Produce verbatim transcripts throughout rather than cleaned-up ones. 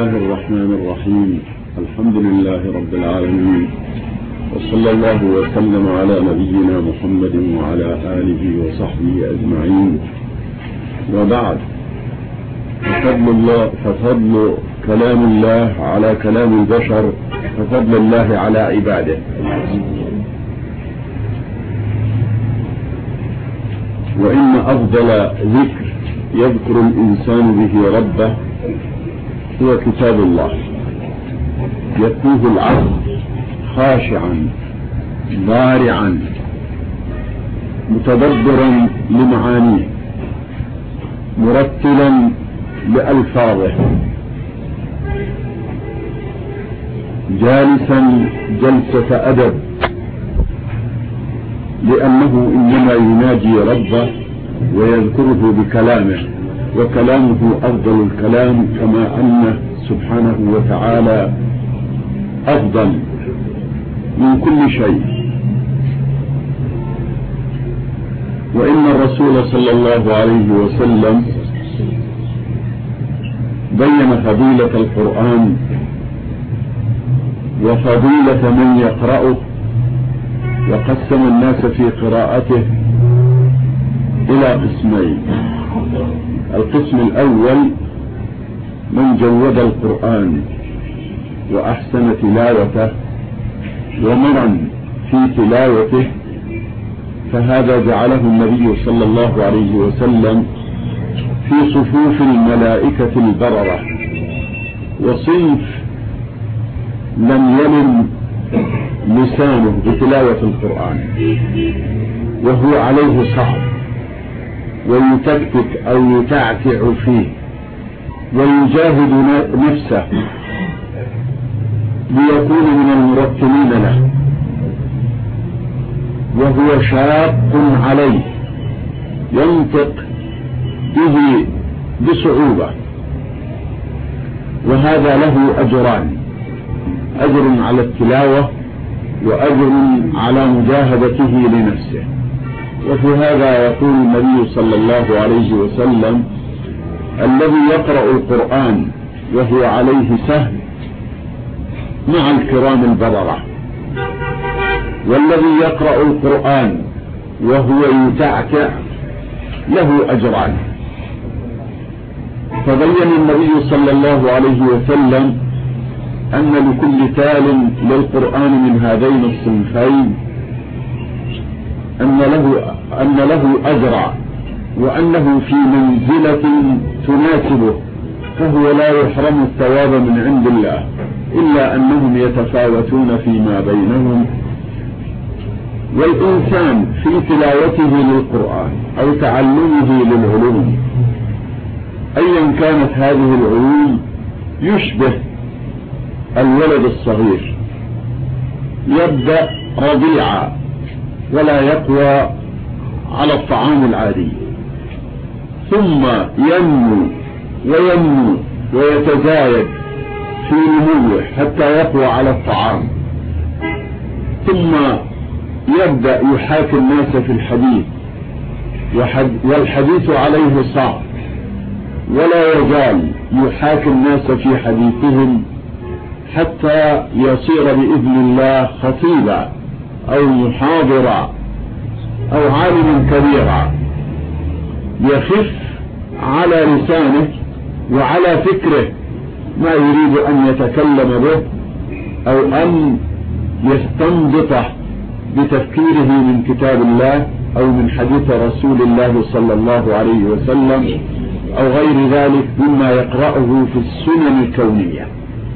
الله الرحمن الرحيم. الحمد لله رب العالمين، وصلى الله وسلم على نبينا محمد وعلى آله وصحبه أجمعين. وبعد، ففضل الله ففضل كلام الله على كلام البشر ففضل الله على عباده. وإن أفضل ذكر يذكر الإنسان به ربه هو كتاب الله، يتلوه العبد خاشعا ضارعا متدبرا لمعانيه مرتلا لألفاظه جالسا جلسة أدب، لأنه إنما يناجي ربه ويذكره بكلامه، وكلامه أفضل الكلام، كما أنه سبحانه وتعالى أفضل من كل شيء. وإن الرسول صلى الله عليه وسلم بين فضيلة القرآن وفضيلة من يقرأه، وقسم الناس في قراءته إلى قسمين. القسم الأول من جود القرآن وأحسن تلاوته ومرا في تلاوته، فهذا جعله النبي صلى الله عليه وسلم في صفوف الملائكة البررة، وصنف لم يلم لسانه بتلاوة القرآن وهو عليه صعب ويتكتك أو يتعتع فيه ويجاهد نفسه ليكون من المرتلين له، وهو شاق عليه ينطق به بصعوبة. وهذا له أجران: أجر على التلاوة وأجر على مجاهدته لنفسه. وفي هذا يقول النبي صلى الله عليه وسلم: الذي يقرأ القرآن وهو عليه سهل مع الكرام البررة، والذي يقرأ القرآن وهو يتعتع له أجران. فبين النبي صلى الله عليه وسلم أن لكل تال للقرآن من هذين الصنفين أن له, أن له أجرا، وأنه في منزلة تناسبه، فهو لا يحرم الثواب من عند الله، إلا أنهم يتفاوتون فيما بينهم. والإنسان في تلاوته للقرآن أو تعلمه للعلوم أيا كانت هذه العلوم يشبه الولد الصغير، يبدأ رضيعا ولا يقوى على الطعام العادي، ثم ينمو وينمو ويتزايد في نموه حتى يقوى على الطعام، ثم يبدأ يحاكي الناس في الحديث، والحديث عليه صعب، ولا يزال يحاكي الناس في حديثهم حتى يصير بإذن الله خطيبا أو محاضرا أو عالما كبيرا، يخف على لسانه وعلى فكره ما يريد أن يتكلم به أو أن يستنبطه بتفكيره من كتاب الله أو من حديث رسول الله صلى الله عليه وسلم أو غير ذلك مما يقرأه في السنن الكونية.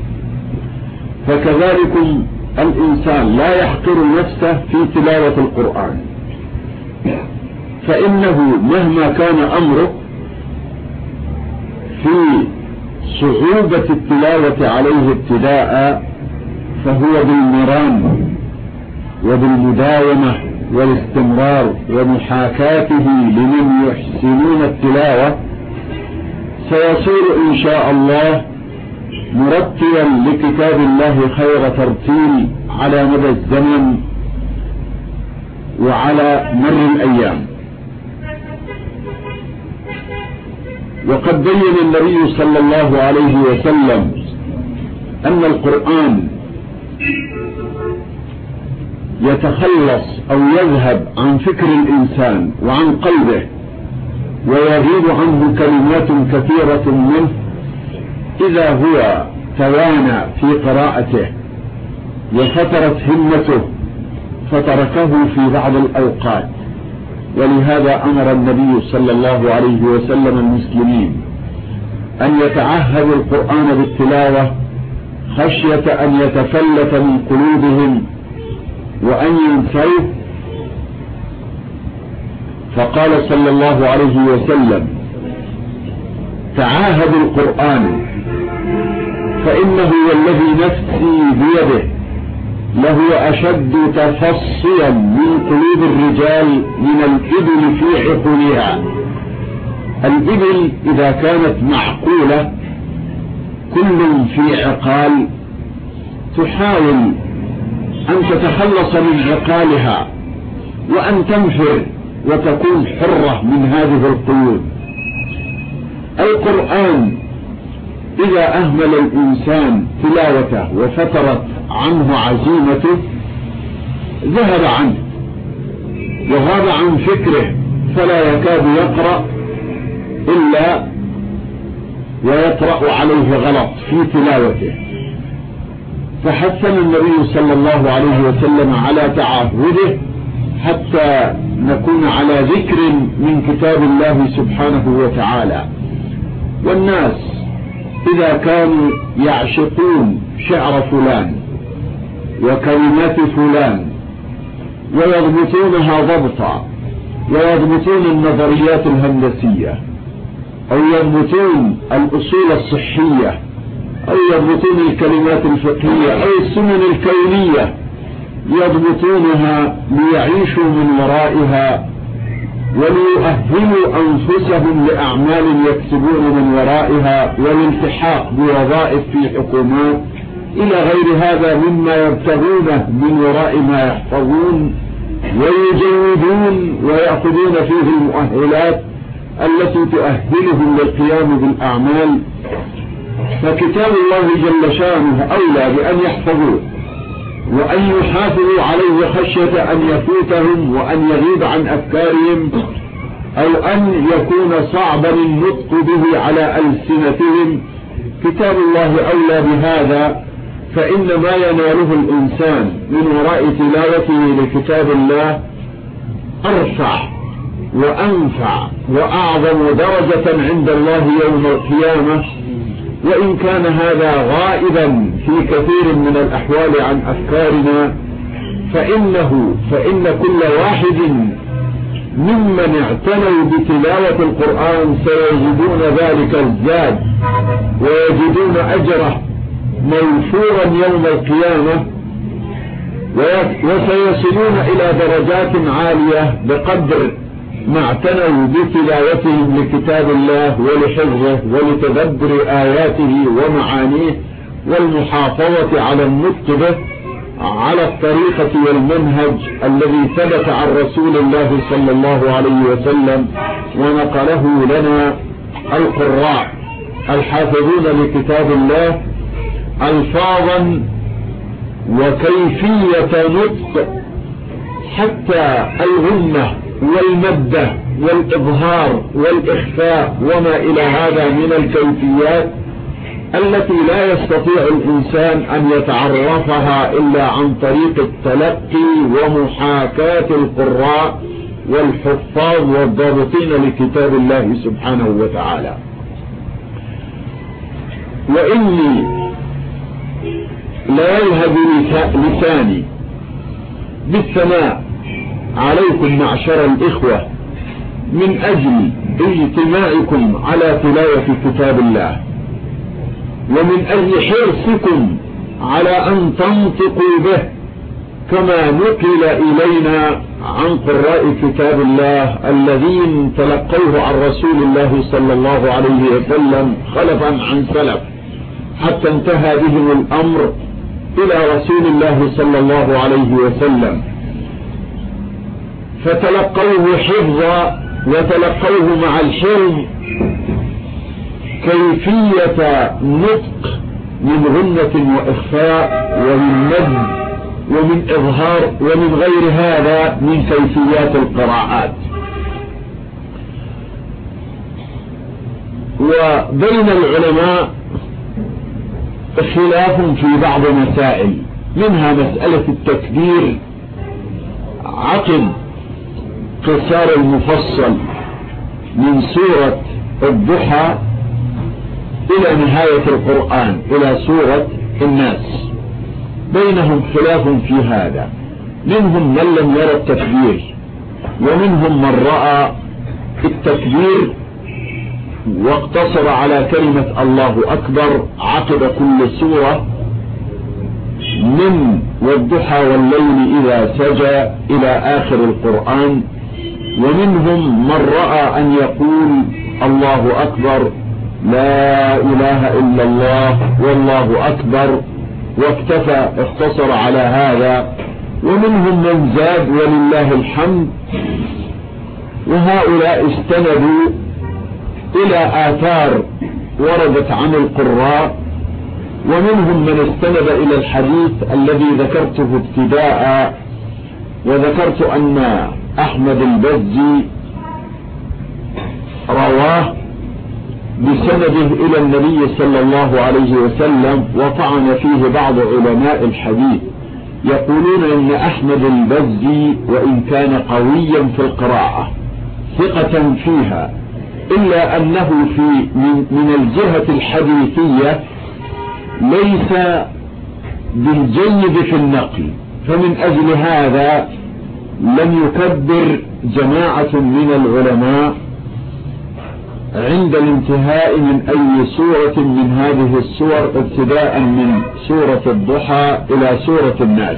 فكذلك الإنسان لا يحقر نفسه في تلاوة القرآن، فإنه مهما كان أمره في صعوبة التلاوة عليه ابتداء، فهو بالمران وبالمداومة والاستمرار ومحاكاته لمن يحسنون التلاوة سيصير إن شاء الله مرتلا لكتاب الله خير ترتيل على مدى الزمن وعلى مر الأيام. وقد بين النبي صلى الله عليه وسلم أن القرآن يتخلص أو يذهب عن فكر الإنسان وعن قلبه ويغيب عنه كلمات كثيرة منه إذا هو توانى في قراءته وفترت همته فتركه في بعض الأوقات. ولهذا أمر النبي صلى الله عليه وسلم المسلمين أن يتعهدوا القرآن بالتلاوة خشية أن يتفلت من قلوبهم وأن ينسوه. فقال صلى الله عليه وسلم: تعاهدوا القرآن فإنه والذي نفسي بيده لهو أشد تفصيا من قلوب الرجال من الإبل في عقولها. الإبل إذا كانت معقولة كل في عقال تحاول أن تتخلص من عقالها وأن تنفر وتكون حرة من هذه القيود. القرآن إذا أهمل الإنسان تلاوته وفترت عنه عزيمته ذهب عنه وغاب عن فكره فلا يكاد يقرأ إلا ويطرأ عليه غلط في تلاوته. فحثنا النبي صلى الله عليه وسلم على تعهده حتى نكون على ذكر من كتاب الله سبحانه وتعالى. والناس إذا كانوا يعشقون شعر فلان وكلمات فلان ويضبطونها ضبطا ويضبطون النظريات الهندسية أو يضبطون الأصول الصحية أو يضبطون الكلمات الفقهية أو السنن الكونية يضبطونها ليعيشوا من ورائها وليؤهلوا أنفسهم لأعمال يكسبون من ورائها والالتحاق بوظائف في حكومات إلى غير هذا مما يبتغونه من وراء ما يحفظون ويجودون ويأخذون فيه المؤهلات التي تؤهلهم للقيام بالأعمال. فكتاب الله جل شانه أولى بأن يحفظوه وأن يحافظوا عليه خشية أن يفوتهم وأن يغيب عن أفكارهم أو أن يكون صعبا النطق به على ألسنتهم. كتاب الله أولى بهذا، فإن ما يناله الإنسان من وراء تلاوته لكتاب الله أرفع وأنفع وأعظم درجة عند الله يوم القيامة. وإن كان هذا غائبا في كثير من الأحوال عن أفكارنا فإنه فإن كل واحد ممن اعتنوا بتلاوة القرآن سيجدون ذلك الزاد ويجدون أجره موفورا يوم القيامة وسيصلون إلى درجات عالية بقدر ما اعتنوا بتلاوتهم لكتاب الله ولحفظه ولتدبر آياته ومعانيه والمحافظة على النطق به على الطريقة والمنهج الذي ثبت عن رسول الله صلى الله عليه وسلم ونقله لنا القراء الحافظون لكتاب الله ألفاظا وكيفية نطق حتى الغنة والمدة والإظهار والإخفاء وما إلى هذا من الكيفيات التي لا يستطيع الإنسان أن يتعرفها إلا عن طريق التلقي ومحاكاة القراء والحفاظ والضابطين لكتاب الله سبحانه وتعالى. وإني لا يلهب لساني بالثناء عليكم معشر الإخوة من أجل اجتماعكم على تلاوة كتاب الله ومن أجل حرصكم على أن تنطقوا به كما نقل إلينا عن قراء كتاب الله الذين تلقوه عن رسول الله صلى الله عليه وسلم خلفا عن سلف حتى انتهى بهم الأمر إلى رسول الله صلى الله عليه وسلم فتلقوه حفظا وتلقوه مع الحلم كيفية نطق من غنة وإخفاء ومن مد ومن إظهار ومن غير هذا من كيفيات القراءات. وبين العلماء خلاف في بعض مسائل، منها مسألة التكبير عقب قصار المفصل من سورة الضحى إلى نهاية القرآن إلى سورة الناس، بينهم خلاف في هذا، منهم من لم يرى التكبير ومنهم من رأى التكبير واقتصر على كلمة الله أكبر عقب كل سورة من والضحى والليل إذا سجى إلى آخر القرآن، ومنهم من رأى أن يقول الله أكبر لا إله إلا الله والله أكبر واكتفى اقتصر على هذا، ومنهم من زاد ولله الحمد. وهؤلاء استندوا إلى آثار وردت عن القراء، ومنهم من استند إلى الحديث الذي ذكرته ابتداء، وذكرت أن أحمد البزي رواه بسنده إلى النبي صلى الله عليه وسلم، وطعن فيه بعض علماء الحديث يقولون إن أحمد البزي وإن كان قويا في القراءة ثقة فيها، إلا أنه في من, من الجهة الحديثية ليس بالجيد في النقل، فمن أجل هذا لم يكبر جماعة من العلماء عند الانتهاء من أي سورة من هذه السور، ابتداء من سورة الضحى إلى سورة الناس.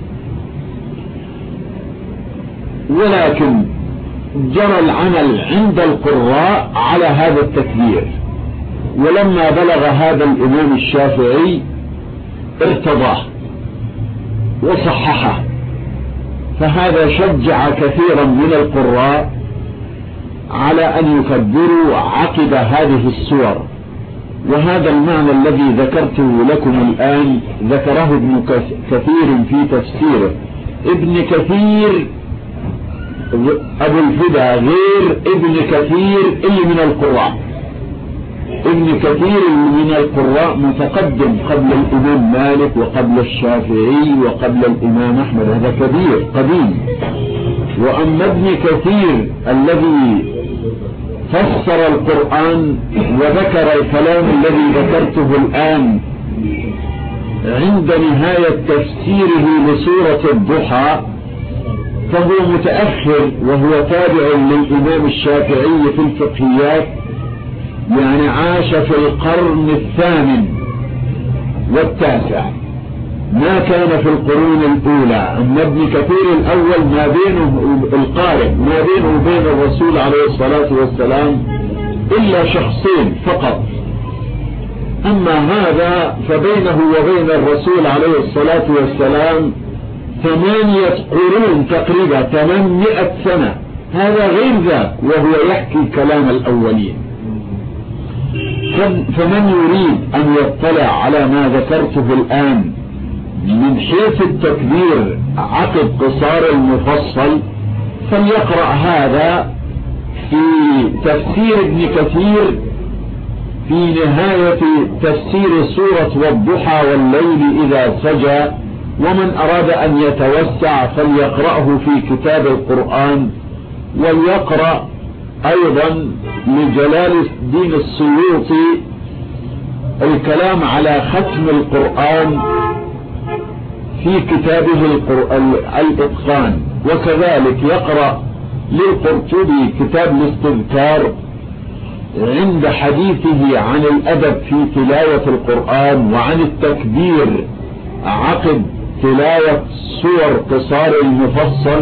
ولكن جرى العمل عند القراء على هذا التكبير، ولما بلغ هذا الإمام الشافعي ارتضاه وصححه، فهذا شجع كثيرا من القراء على أن يكبروا عقب هذه السور. وهذا المعنى الذي ذكرته لكم الآن ذكره ابن كثير في تفسيره. ابن كثير أبو الفدا غير ابن كثير اللي من القراء، ابن كثير من القراء متقدم قبل الإمام مالك وقبل الشافعي وقبل الإمام أحمد، هذا كبير قديم. وأما ابن كثير الذي فسر القرآن وذكر الكلام الذي ذكرته الآن عند نهاية تفسيره لسورة الضحى، فهو متأخر وهو تابع للإمام الشافعي في الفقهيات، يعني عاش في القرن الثامن والتاسع، ما كان في القرون الأولى. أما ابن كثير الأول ما بينه القارئ ما بينه وبين الرسول عليه الصلاة والسلام إلا شخصين فقط، أما هذا فبينه وبين الرسول عليه الصلاة والسلام ثمانية قرون تقريبا، ثمانمائة سنة، هذا غير ذاك وهو يحكي كلام الأولين. فمن يريد أن يطلع على ما ذكرته الآن من حيث التكبير عقب قصار المفصل فليقرأ هذا في تفسير ابن كثير في نهاية تفسير سورة والضحى والليل إذا سجى. ومن أراد أن يتوسع فليقرأه في كتاب القرآن، وليقرأ أيضا لجلال الدين السيوطي الكلام على ختم القرآن في كتابه الإتقان، وكذلك يقرأ للقرطبي كتاب الاستذكار عند حديثه عن الأدب في تلاوة القرآن وعن التكبير عقب تلاوة سور قصار المفصل،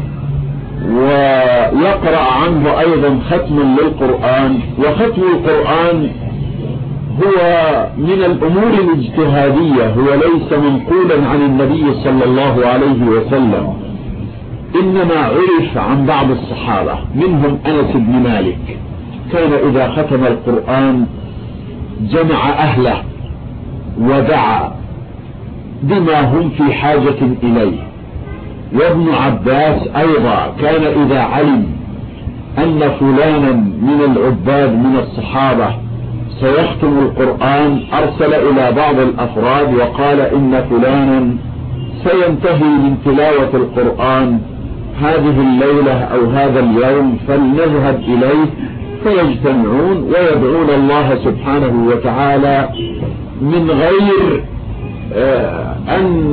ويقرأ عنه أيضا ختم للقرآن. وختم القرآن هو من الأمور الاجتهادية، هو ليس منقولا عن النبي صلى الله عليه وسلم، إنما عرف عن بعض الصحابة، منهم أنس بن مالك كان إذا ختم القرآن جمع أهله ودعا بما هم في حاجة إليه. وابن عباس أيضا كان إذا علم أن فلانا من العباد من الصحابة سيختم القرآن أرسل إلى بعض الأفراد وقال إن فلانا سينتهي من تلاوة القرآن هذه الليلة أو هذا اليوم، فلنذهب إليه. فيجتمعون ويدعون الله سبحانه وتعالى من غير أن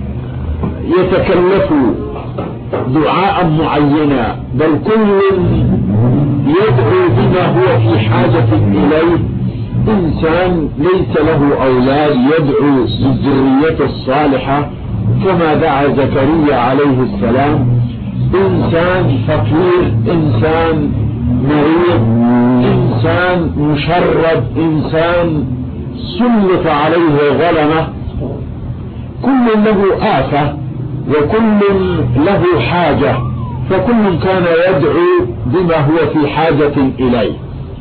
يتكلفوا دعاء معينا، بل كل يدعو بما هو في حاجة إليه. إنسان ليس له أولاد يدعو بالذرية الصالحة كما دعا زكريا عليه السلام. إنسان فقير، إنسان مريض، إنسان مشرد، إنسان سلط عليه ظلمة، كل له آفة وكل له حاجة، فكل كان يدعو بما هو في حاجة إليه.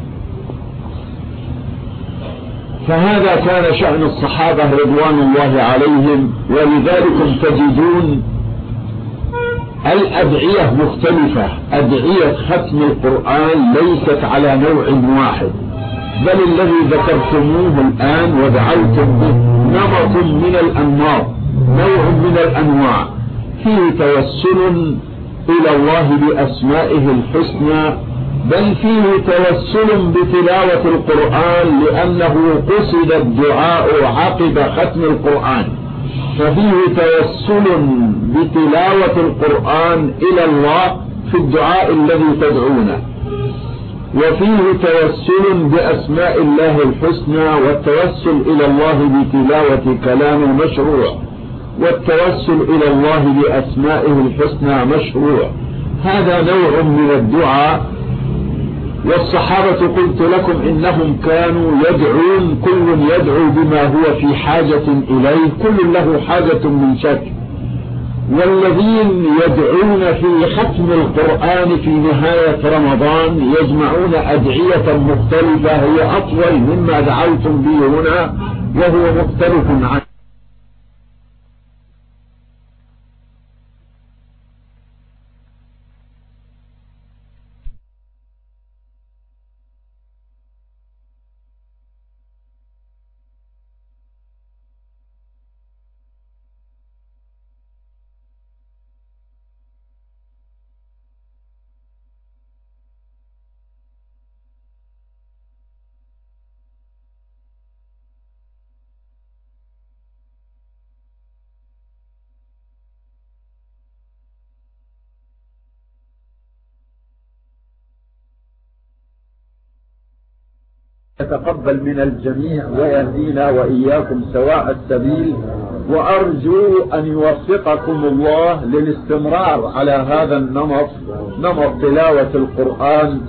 فهذا كان شأن الصحابة رضوان الله عليهم. ولذلك تجدون الأدعية مختلفة. أدعية ختم القرآن ليست على نوع واحد، بل الذي ذكرتموه الآن ودعوتم به نمط من الأنماط، نوع من الأنواع، فيه توسل إلى الله بأسمائه الحسنى، بل فيه توسل بتلاوة القرآن لأنه قصد الدعاء عقب ختم القرآن، ففيه توسل بتلاوة القرآن إلى الله في الدعاء الذي تدعونه، وفيه توسل بأسماء الله الحسنى، والتوسل إلى الله بتلاوة كلام مشروع، والتوسل إلى الله بأسمائه الحسنى مشروع. هذا نوع من الدعاء. والصحابة قلت لكم إنهم كانوا يدعون، كل يدعو بما هو في حاجة إليه، كل له حاجة من شك. والذين يدعون في ختم القرآن في نهاية رمضان يجمعون أدعية مختلفة هي أطول مما دعوتم به هنا، وهو مختلف عنه. يتقبل من الجميع ويهدينا وإياكم سواء السبيل، وأرجو أن يوفقكم الله للاستمرار على هذا النمط، نمط تلاوة القرآن،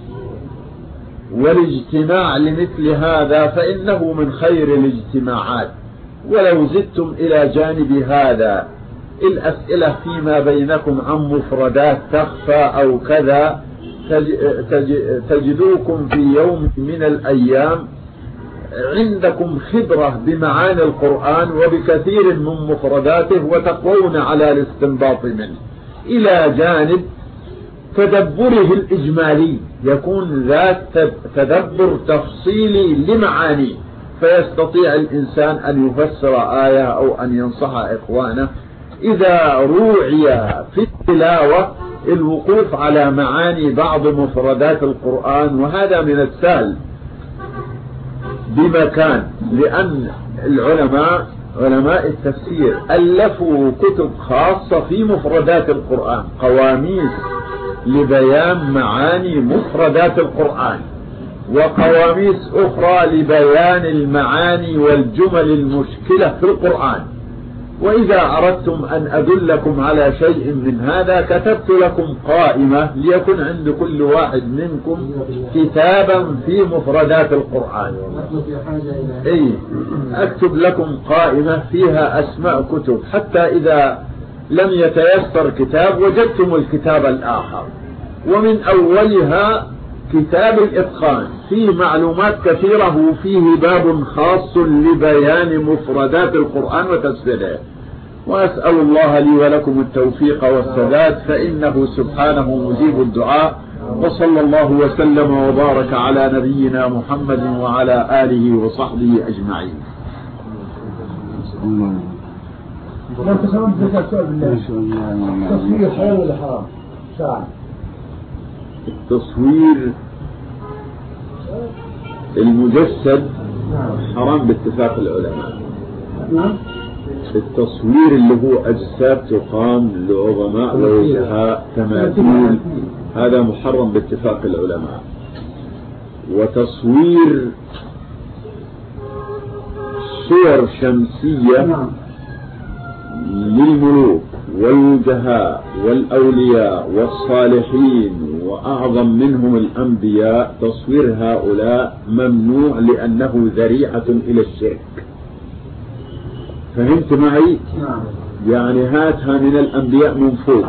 والاجتماع لمثل هذا فإنه من خير الاجتماعات. ولو زدتم إلى جانب هذا الأسئلة فيما بينكم عن مفردات تخفى أو كذا، تجدوكم في يوم من الأيام عندكم خبرة بمعاني القرآن وبكثير من مفرداته، وتقوون على الاستنباط منه، إلى جانب تدبره الإجمالي، يكون ذات تدبر تفصيلي لمعانيه، فيستطيع الإنسان أن يفسر آية أو أن ينصح إخوانه. إذا روعي في التلاوة الوقوف على معاني بعض مفردات القرآن، وهذا من السهل بمكان، لأن العلماء علماء التفسير ألفوا كتب خاصة في مفردات القرآن، قواميس لبيان معاني مفردات القرآن، وقواميس أخرى لبيان المعاني والجمل المشكلة في القرآن. وإذا أردتم أن أدلكم على شيء من هذا كتبت لكم قائمة ليكن عند كل واحد منكم كتابا في مفردات القرآن. أي أكتب لكم قائمة فيها أسماء كتب، حتى إذا لم يتيسر كتاب وجدتم الكتاب الآخر، ومن أولها كتاب الإتقان فيه معلومات كثيرة وفيه باب خاص لبيان مفردات القرآن وتفسيره، وأسأل الله لي ولكم التوفيق والسداد، فإنه سبحانه مجيب الدعاء. وصلى الله وسلم وبارك على نبينا محمد وعلى آله وصحبه أجمعين. التصوير حلال ولا حرام؟ شرعا. التصوير المجسد حرام باتفاق العلماء. نعم. التصوير اللي هو أجساد تقام لعظماء ووجهاء تماثيل هذا محرم باتفاق العلماء. وتصوير صور شمسية للملوك والوجهاء والأولياء والصالحين وأعظم منهم الأنبياء، تصوير هؤلاء ممنوع لأنه ذريعة إلى الشرك. فهمت معي؟ يعني هاتها من الأنبياء من فوق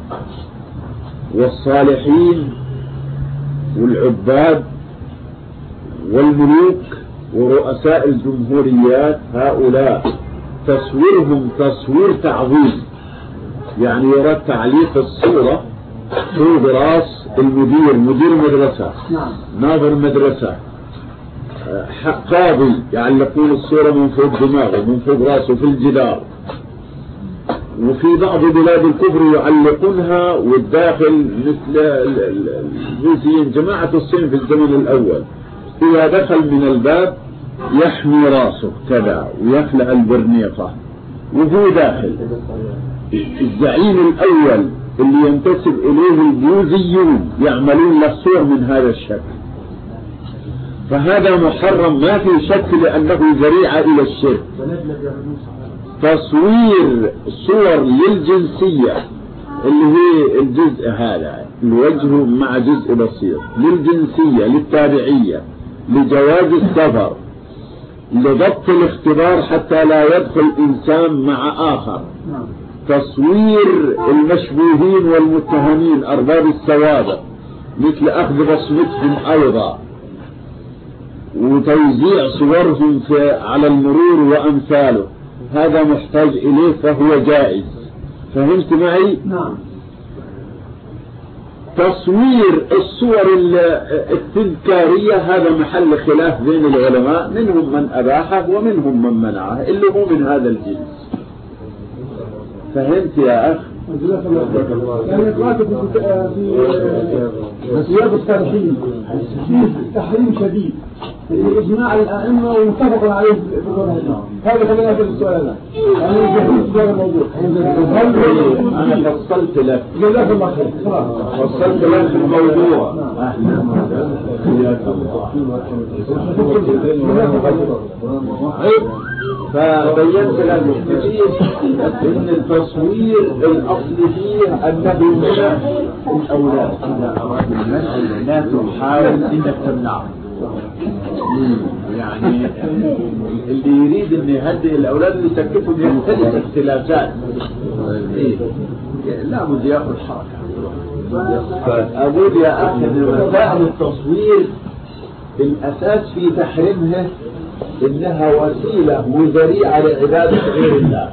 والصالحين والعباد والملوك ورؤساء الجمهوريات، هؤلاء تصويرهم تصوير تعظيم، يعني يراد تعليق الصورة فوق راس المدير، مدير مدرسة، ناظر مدرسة، قاضي، يعلقون الصورة من فوق دماغه من فوق راسه في الجدار. وفي بعض بلاد الكفر يعلقونها والداخل مثل الروسيين جماعة الصين في الزمن الأول، إذا دخل من الباب يحمي راسه كذا ويخلع البرنيطة وهو داخل. الزعيم الأول اللي ينتسب إليه البوذيون يعملون له صور من هذا الشكل، فهذا محرم ما في شك لأنه ذريعة إلى الشرك. تصوير صور للجنسية اللي هي الجزء هذا الوجه مع جزء بسيط، للجنسية للتابعية لجواز السفر لضبط الاختبار حتى لا يدخل إنسان مع آخر، تصوير المشبوهين والمتهمين أرباب السوابق مثل أخذ بصمتهم أيضا وتوزيع صورهم في على المرور وأمثاله، هذا محتاج إليه فهو جائز. فهمت معي؟ نعم. تصوير الصور التذكارية هذا محل خلاف بين العلماء، منهم من أباحه ومنهم من منعه اللي هو من هذا الجنس. فهمت يا أخ؟ يعني قرأت في سياق الصالحين في تحريم شديد إجماع الأئمة ومتفق عليه في القرآن. هذا خلينا في السؤال يعني جهود هذا الموضوع. أنا فصلت لك. جزاك الله خير. فصلت لك في الموضوع. أهلا. فبينت لك كثير ان التصوير الاصل فيه انه منع الاولاد، اذا اراد المنع لا تحاول انك تمنعه. يعني اللي يريد ان يهدئ الاولاد ويسكتهم يختلف اختلافات، إيه؟ لا بد ياخذ حركه. فاقول يا اخي ان مسائل التصوير الاساس في تحريمها إنها وسيلة وذريعة لعبادة غير الله،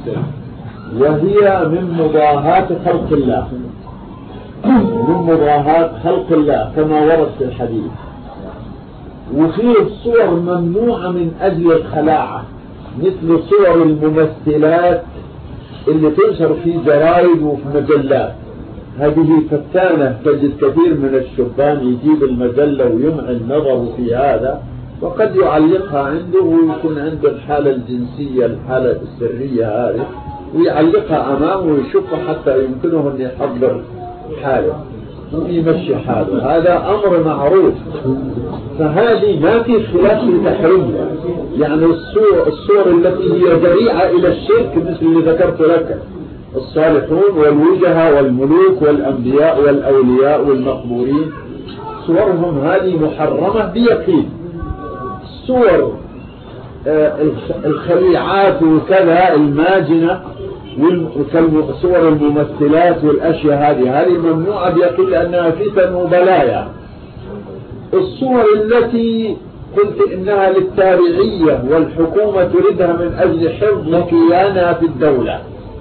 وهي من مضاهاة خلق الله، من مضاهاة خلق الله كما ورد في الحديث. وفيه الصور ممنوعة من أجل الخلاعة مثل صور الممثلات اللي تنشر في جرائد وفي مجلات، هذه فتانة. تجد كثير من الشبان يجيب المجلة ويمعن النظر في هذا وقد يعلقها عنده ويكون عنده الحالة الجنسية الحالة السرية هذه ويعلقها أمامه ويشوفها حتى يمكنه أن يحضر حاله ويمشي حاله، هذا أمر معروف. فهذه ما في خلاف في تحريمها، يعني الصور, الصور التي هي ذريعة إلى الشرك مثل اللي ذكرت لك، الصالحون والوجهاء والملوك والأنبياء والأولياء والمقبورين صورهم هذه محرمة بيقين. صور الخليعات وكذا الماجنة وصور الممثلات والأشياء هذه هذه ممنوعة بيقين لأنها فتن وبلايا، الصور التي قلت إنها للتابعية والحكومة تريدها من أجل حفظ كيانها في الدولة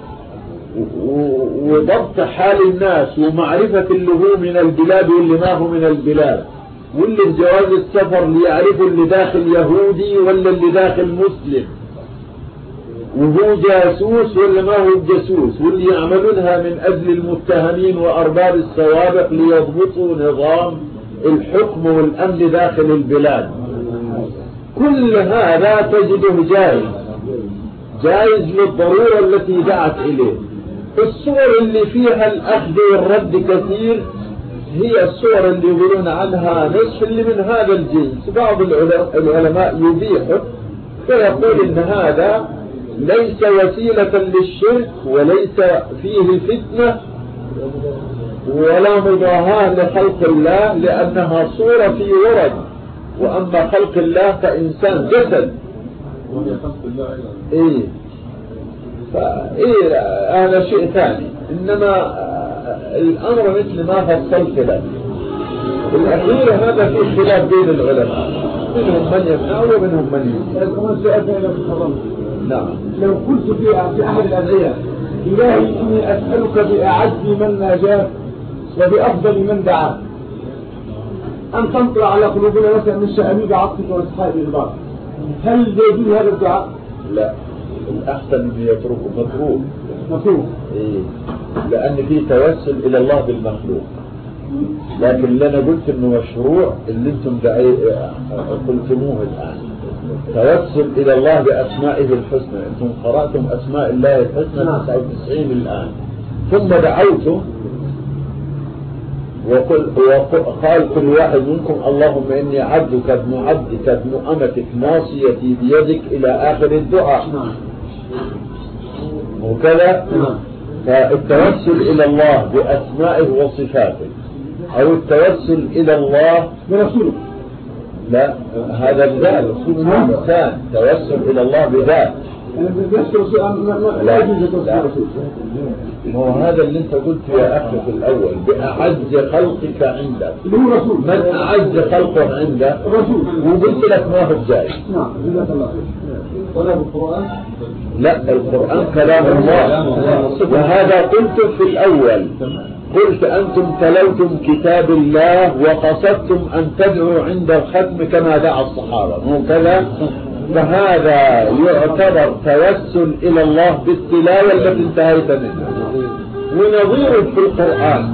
وضبط حال الناس ومعرفة اللي هو من البلاد واللي ما هو من البلاد، واللي بجواز السفر ليعرفوا اللي داخل يهودي ولا اللي داخل مسلم، وهو جاسوس ولا ما هو جاسوس، واللي يعملونها من أجل المتهمين وأرباب السوابق ليضبطوا نظام الحكم والأمن داخل البلاد. كل هذا تجده جائز جائز للضرورة التي دعت إليه. الصور اللي فيها الأخذ والرد كثير هي الصور اللي يقولون عنها نصف اللي من هذا الجنس. بعض العلماء يبيحه فيقول إن هذا ليس وسيلة للشرك وليس فيه فتنة ولا مضاهاة لخلق الله، لأنها صورة في ورد، وأما خلق الله فإنسان جسد. إيه فإيه هذا شيء ثاني، إنما الأمر مثل ما فصلت لك. الأخير هذا في خلاف بين العلماء، منهم من يمنع ومنهم من يمنع. نعم. لو قلت في أحد الأدعية إلهي إني أسألك بأعز من ناجاك وبأفضل من دعاك أن تنطلع على قلوبنا مثلا من شأميد عطفك وإسحاق البعض، هل يجوز هذا الدعاء؟ لا، الأحسن أن يتركه مطروح مطروح. إيه، لأن فيه توسل إلى الله بالمخلوق. لكن اللي أنا قلت إنه مشروع اللي أنتم قلتموه الآن، توسل إلى الله بأسمائه الحسنى. أنتم قرأتم أسماء الله الحسنى تسعة وتسعين الآن، ثم دعوتم وقل وقال كل واحد منكم اللهم إني عبدك ابن عبدك ابن أمتك ناصيتي بيدك إلى آخر الدعاء وكذا. فالتوسل إلى الله بأسمائه وصفاته أو التوسل إلى الله برسوله، لا، هذا بذات إنسان توسل إلى الله بذات. لا هو هذا اللي انت قلت يا أخي في الأول، بأعز خلقك عندك. من أعز خلقه عندك؟ وقلت لك ما هو جاي. ولا بالقرآن؟ لا، القرآن كلام الله، وهذا قلت في الأول. قلت أنتم تلوتم كتاب الله وقصدتم أن تدعوا عند الختم كما دعا الصحابة، مو كذا؟ فهذا يعتبر توسل إلى الله بالتلاوة التي انتهيت منها. ونظيره في القرآن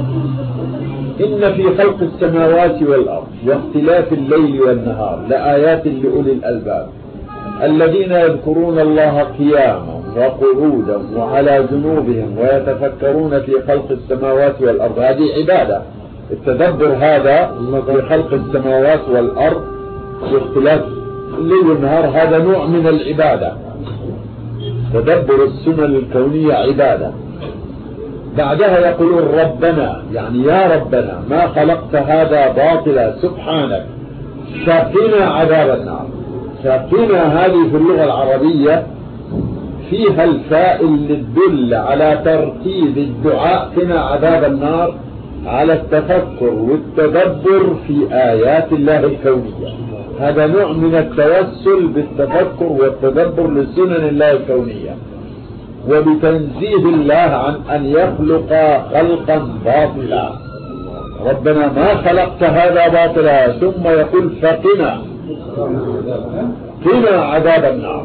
إن في خلق السماوات والأرض واختلاف الليل والنهار لآيات لأولي الألباب الذين يذكرون الله قياما وقعودا وعلى جنوبهم ويتفكرون في خلق السماوات والأرض. هذه عبادة. التدبر هذا في خلق السماوات والأرض واختلاف الليل والنهار هذا نوع من العبادة. تدبر السنن الكونية عبادة. بعدها يقولون ربنا، يعني يا ربنا ما خلقت هذا باطلا سبحانك فقنا عذاب النار. فقنا هذه في اللغة العربية فيها الفاء اللي تدل على ترتيب الدعاء قنا عذاب النار على التفكر والتدبر في آيات الله الكونية. هذا نوع من التوسل بالتفكر والتدبر لسنن الله الكونية وبتنزيه الله عن أن يخلق خلقا باطلا. ربنا ما خلقت هذا باطلا، ثم يقول فقنا قنا عذاب النار.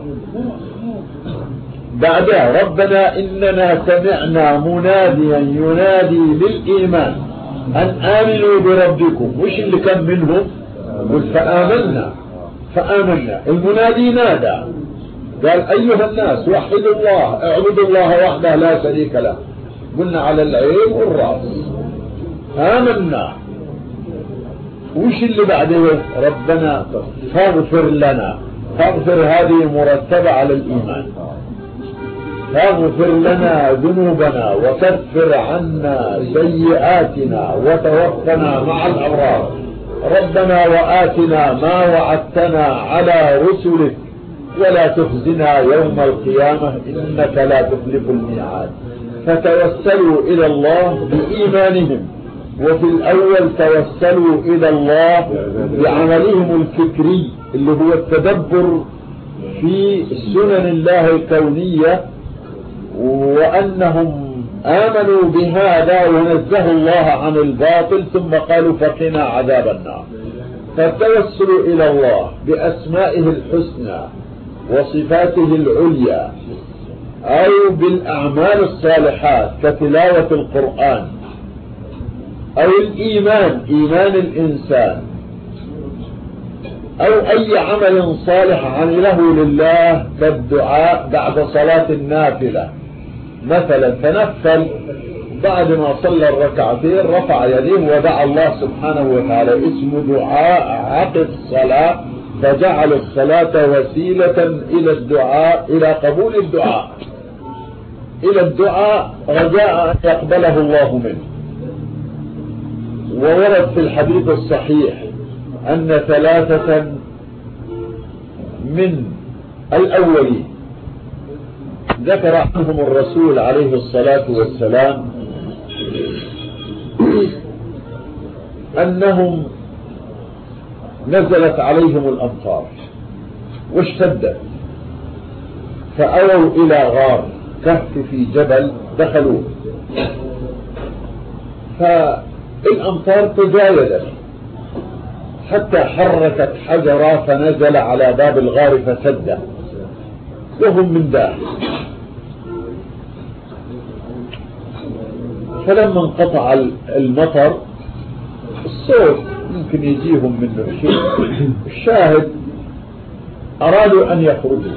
بعدها ربنا إننا سمعنا مناديا ينادي للإيمان أن آمنوا بربكم. وش اللي كان منهم؟ قل فآمنا. فآمنا المنادي نادى قال أيها الناس وحدوا الله اعبدوا الله وحده لا شريك له. قلنا على العين والرأس آمنا. وش اللي بعده؟ ربنا فاغفر لنا. فاغفر هذه مرتبة على الإيمان. فاغفر لنا ذنوبنا وكفر عنا سيئاتنا وتوفنا مع الأبرار. ربنا وآتنا ما وعدتنا على رسلك ولا تخزنا يوم القيامة إنك لا تخلف الميعاد. فتوسلوا إلى الله بإيمانهم وفي الأول توسلوا إلى الله بعملهم الفكري اللي هو التدبر في سنن الله الكونية، وأنهم آمنوا بهذا ونزهوا الله عن الباطل، ثم قالوا فقنا عذاب النار. فالتوسل إلى الله بأسمائه الحسنى وصفاته العليا أو بالأعمال الصالحات كتلاوة القرآن أو الإيمان، إيمان الإنسان، أو أي عمل صالح عمله لله كالدعاء بعد صلاة النافلة مثلا، تنفل بعد ما صلى الركعتين رفع يديه ودعا الله سبحانه وتعالى، اسم دعاء عقب الصلاة، فجعل الصلاة وسيلة إلى الدعاء، إلى قبول الدعاء، إلى الدعاء رجاء أن يقبله الله منه. وورد في الحديث الصحيح أن ثلاثة من الأولين ذكر عنهم الرسول عليه الصلاة والسلام أنهم نزلت عليهم الأمطار واشتدت، فأووا إلى غار كهف في جبل دخلوه، فالأمطار تزايدت حتى حركت حجرا فنزل على باب الغار فسده وهم من داخل. فلما انقطع المطر الصوت يمكن يجيهم منه شيء، الشاهد أرادوا أن يخرجوا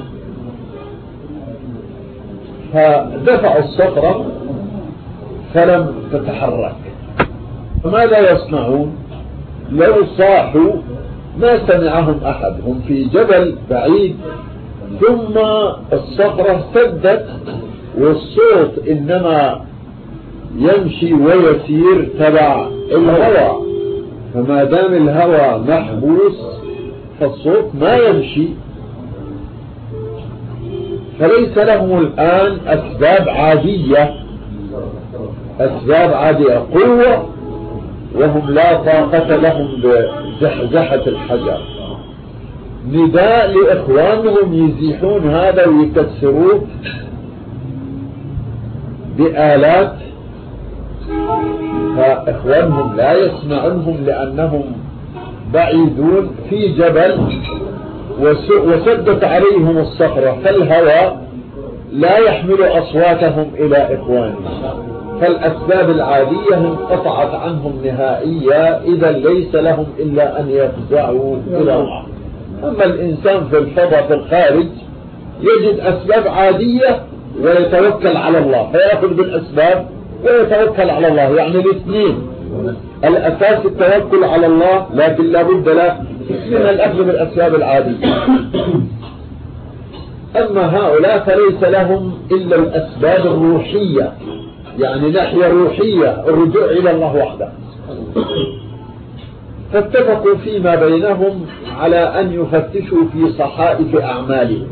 فدفعوا الصخرة فلم تتحرك. فماذا يصنعون؟ لو صاحوا ما سمعهم أحد، هم في جبل بعيد، ثم الصخرة سدت والصوت إنما يمشي ويسير تبع الهواء، فما دام الهواء محبوس فالصوت ما يمشي، فليس لهم الآن أسباب عادية، أسباب عادية قوة، وهم لا طاقة لهم بزحزحة الحجر. نداء لإخوانهم يزيحون هذا ويكسروه بآلات، فإخوانهم لا يسمعونهم لأنهم بعيدون في جبل وسدت عليهم الصخرة، فالهواء لا يحمل أصواتهم إلى إخوانهم، فالأسباب العادية انقطعت عنهم نهائيا، إذا ليس لهم إلا أن يفزعوا إلى الله. أما الإنسان في الفضاء في الخارج يجد أسباب عادية ويتوكل على الله، فيأخذ بالأسباب ويتوكل على الله، يعني الاثنين، الأساس التوكل على الله، لكن لابد له من الأخذ بالأسباب العادية. أما هؤلاء فليس لهم إلا الأسباب الروحية، يعني ناحية روحية، الرجوع إلى الله وحده. فاتفقوا فيما بينهم على أن يفتشوا في صحائف أعمالهم،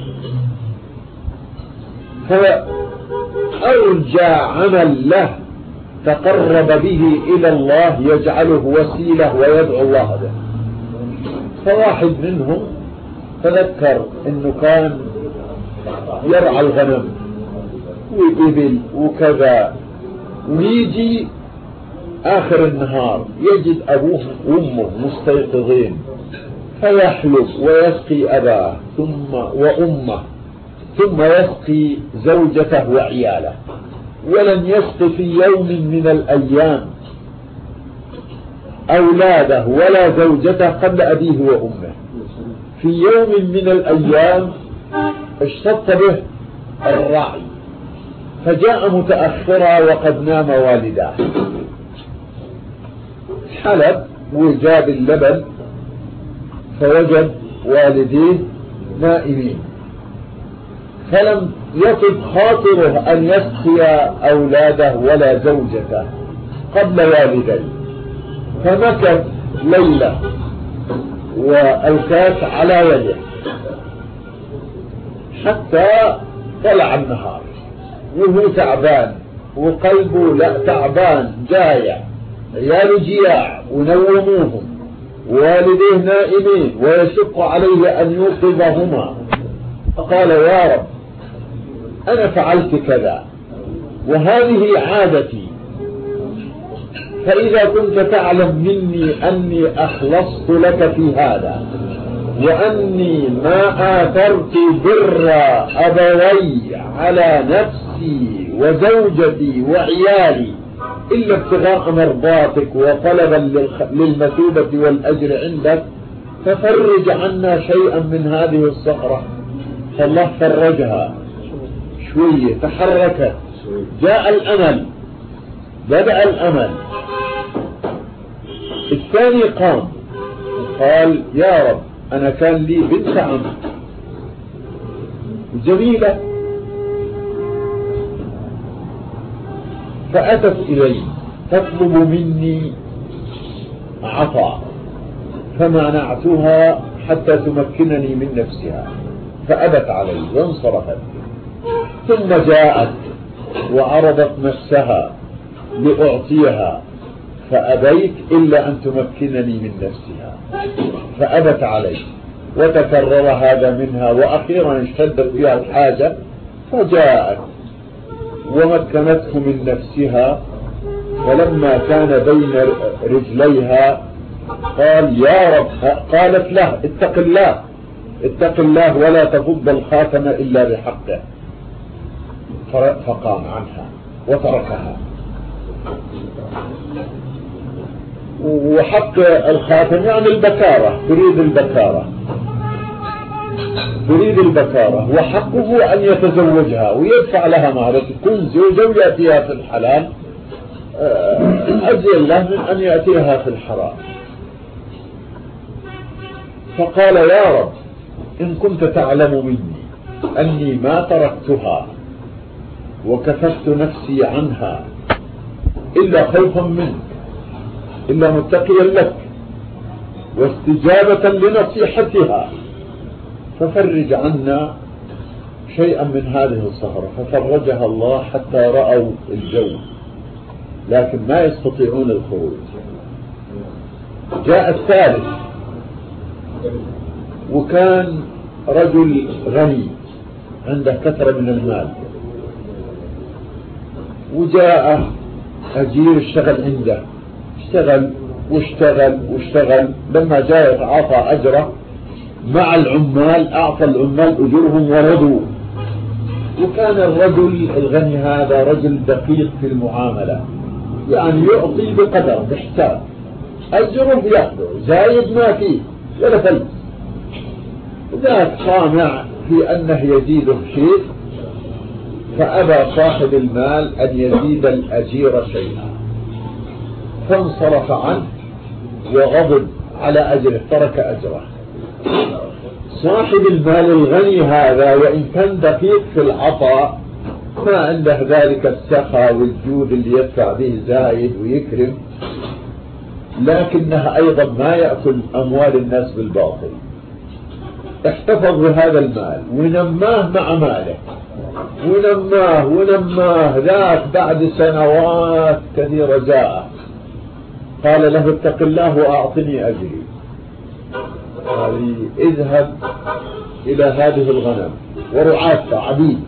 فأرجى عمل له تقرب به إلى الله يجعله وسيلة ويدعو الله به. فواحد منهم تذكر أنه كان يرعى الغنم وإبل وكذا، ويجي آخر النهار يجد أبوه وأمه مستيقظين، فيحلب ويسقي أباه ثم وأمه، ثم يسقي زوجته وعياله، ولن يسقي في يوم من الأيام أولاده ولا زوجته قبل أبيه وأمه. في يوم من الأيام اشتد به الرعي، فجاء متأخرا وقد نام والداه، حلب وجاب اللبن فوجد والديه نائمين، فلم يطب خاطره أن يسقي أولاده ولا زوجته قبل والديه، فمكث ليلة والكاس على يده حتى طلع النهار وهو تعبان وقلبه لا تعبان جايع، عياله جياع ونوموهم، والديه نائمين ويشق عليه أن يوقظهما، فقال يا رب أنا فعلت كذا وهذه عادتي، فإذا كنت تعلم مني أني أخلصت لك في هذا وأني ما آثرت بر أبوي على نفسي وزوجتي وعيالي إلا ابتغاء مرضاتك وطلبا للمثوبة والأجر عندك، ففرج عنا شيئا من هذه الصخرة. فالله فرجها شوية، تحركت، جاء الأمل، بدأ الأمل. الثاني قام قال يا رب أنا كان لي بنت عم جميلة فأتت إلي تطلب مني عطاء، فمنعتها حتى تمكنني من نفسها فأبت علي وانصرفت، ثم جاءت وعرضت نفسها لأعطيها فأبيت إلا أن تمكنني من نفسها فأبت علي، وتكرر هذا منها، وأخيرا اشتدت بها الحاجة فجاءت ومكنته من نفسها، ولما كان بين رجليها قال يا رب، قالت له اتق الله اتق الله ولا تفض الخاتم إلا بحقه، فقام عنها وتركها. وحق الخاتم يعني البكارة، تريد البكارة تريد البكارة وحقه أن يتزوجها ويدفع لها مهر، تكون زوجة ويأتيها في الحلال أجل الله من أن يأتيها في الحرام. فقال يا رب إن كنت تعلم مني أني ما تركتها وكففت نفسي عنها إلا خوفا منك إلا متقيا لك واستجابة لنصيحتها، ففرج عنا شيئا من هذه الصخرة. ففرجها الله حتى رأوا الجو لكن ما يستطيعون الخروج. جاء الثالث وكان رجل غني عنده كثرة من المال، وجاء أجير اشتغل عنده، اشتغل واشتغل واشتغل، لما جاء أعطى أجره مع العمال، أعطى العمال أجورهم ورضوا. وكان الرجل الغني هذا رجل دقيق في المعاملة، يعني يعطي بقدر بحساب، أجره يأخذه زايد ما فيه ولا فلس، ذاك صانع في أنه يزيده شيء، فأبى صاحب المال أن يزيد الأجير شيئا، فانصرف عنه وغضب على أجره، ترك أجره. صاحب المال الغني هذا وإن كان دقيق في العطاء ما عنده ذلك السخاء والجود اللي يدفع به زايد ويكرم، لكنها أيضا ما يأكل أموال الناس بالباطل، احتفظ بهذا المال ونماه مع ماله ونماه ونماه. ذاك بعد سنوات كثيرة جاء قال له اتق الله وأعطني أجري. قال اذهب إلى هذه الغنم ورعاتها عبيد،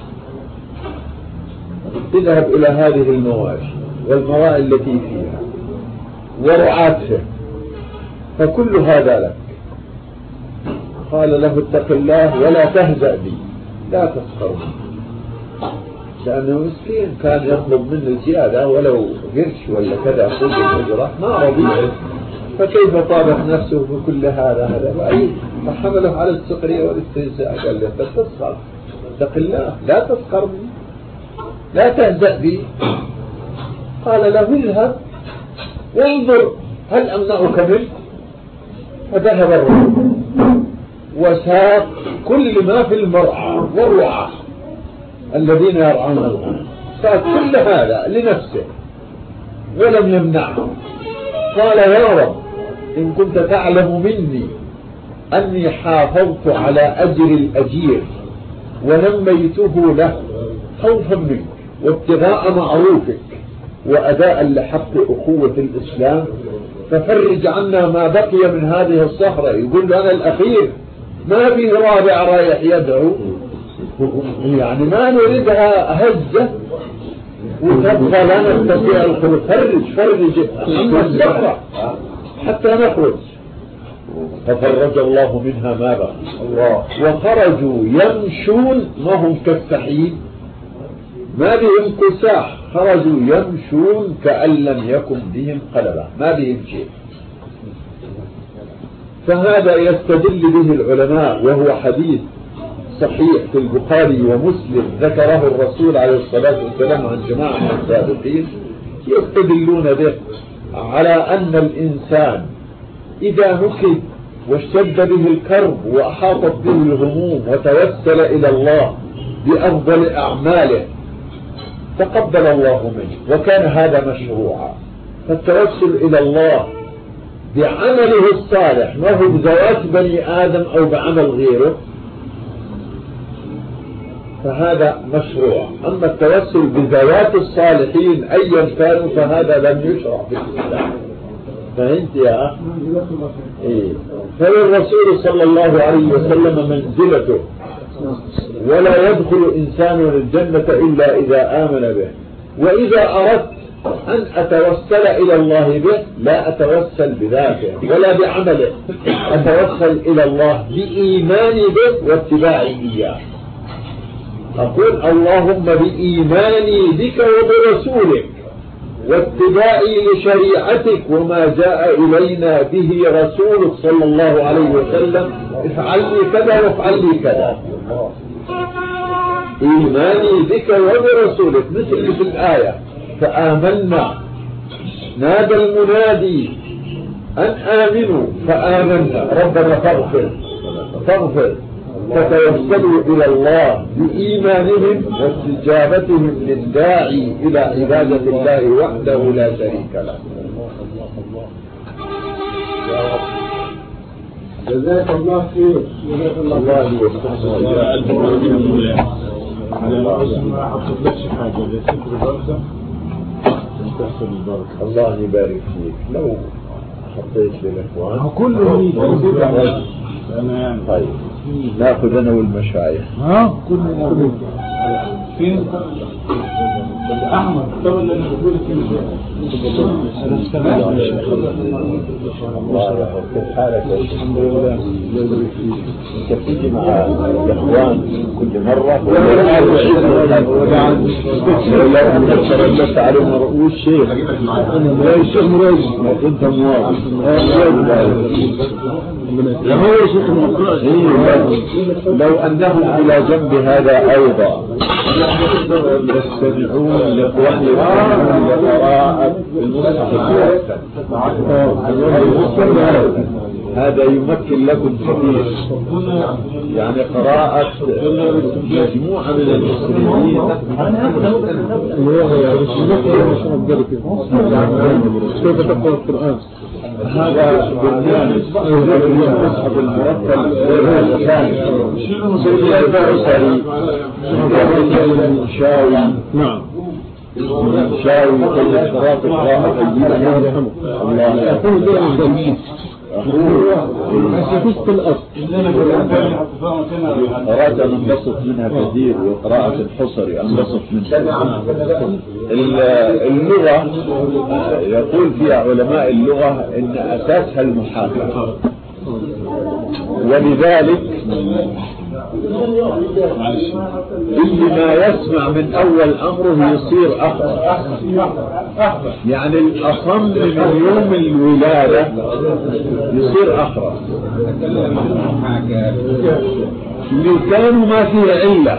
اذهب إلى هذه المواشي والمراعي التي فيها ورعاتها، فكل هذا لك. قال له اتق الله ولا تهزأ بي، لا تسخر بي، لأنه مسكين كان يطلب منه زيادة ولو قرش ولا كذا خذ الأجرة ما رضي، فكيف طابت نفسه بكل هذا هذا بعيد، فحمله على السخرية والاستهزاء. قال له تسخر، اتق الله لا تسخر بي، لا تهزأ بي. قال له اذهب وانظر هل أمنعك منه. فذهب الرجل وساق كل ما في المرعى والرعاة الذين يرعون الغنم، ساق كل هذا لنفسه ولم يمنعه. قال يا رب إن كنت تعلم مني أني حافظت على أجر الأجير ونميته له خوفا منك وابتغاء معروفك وأداء لحق أخوة الإسلام، ففرج عنا ما بقي من هذه الصخرة. يقول له أنا الأخير، ما في رابع رايح يدعو، يعني ما نريدها هزة وتبقى لا نستطيع الخروج. فرج فرج عنا الصخرة حتى نخرج. ففرج الله منها ما بقي الله، وخرجوا يمشون ما هم كالسحيب، ما بهم كساح، خرجوا يمشون كأن لم يكن بهم قلبة، ما بهم شيء. فهذا يستدل به العلماء، وهو حديث صحيح في البخاري ومسلم ذكره الرسول عليه الصلاة والسلام عن جماعة من السابقين، يستدلون به على أن الإنسان إذا نكد واشتد به الكرب وأحاطت به الهموم وتوسل إلى الله بأفضل أعماله تقبل الله منه، وكان هذا مشروعا. فالتوسل إلى الله بعمله الصالح، ما هو بذوات بني آدم أو بعمل غيره، فهذا مشروع. أما التوسل بذوات الصالحين أيا كانوا فهذا لم يشرع في الإسلام. فهمت يا أخي؟ إيه. فالرسول صلى الله عليه وسلم منزلته، ولا يدخل إنسان الجنة إلا إذا آمن به. وإذا أردت أن أتوسل إلى الله به لا أتوسل بذاته ولا بعمله، أتوسل إلى الله بإيماني به واتباعي إياه. أقول اللهم بإيماني بك وبرسولك واتباعي لشريعتك وما جاء إلينا به رسولك صلى الله عليه وسلم، افعل لي كذا وافعل لي كذا. إيماني بك وبرسولك، مثل في الآية فآمنا، نادى المنادي أن آمنوا فآمنا ربنا فاغفر فاغفر. فتوسلوا إلى الله بإيمانهم واستجابتهم للداعي إلى عبادة الله وحده لا شريك له. جزاك الله خير. جزاك الله خير. الله يبارك فيك. لو حطيت للإخوان كله طيب ناخذ انا والمشايخ. ها كله فين احمد طب اللي انا بقول لك الله كيف حالك؟ الحمد لله. انت بتيجي مع الاخوان كل مره لو انك ترددت عليهم رؤوس شيخ لا الشيخ مريج انت موافق هو شيخ المقرأ. لو أنهم إلى جنب هذا أيضا يستمعون لإخواني لقراءة المصحف، هذا يمكن لكم كثير، يعني قراءة مجموعة من المسلمين. كيف تقرأ القرآن؟ هذا برنامج المصحف المرتب سيدي البعثري شاوي. نعم شاوي كل الشراط قراءة طيبة. الله أقول له جميل أخوه فسكت الأصل. قراءة أنبسط منها كثير، وقراءة الحصري أنبسط منها. اللغة يقول فيها علماء اللغة إن أساسها المحاكاة، ولذلك اللي ما يسمع من أول أمره يصير أخر، يعني الأصم من يوم الولادة يصير أخر. لسانه ما فيه علة،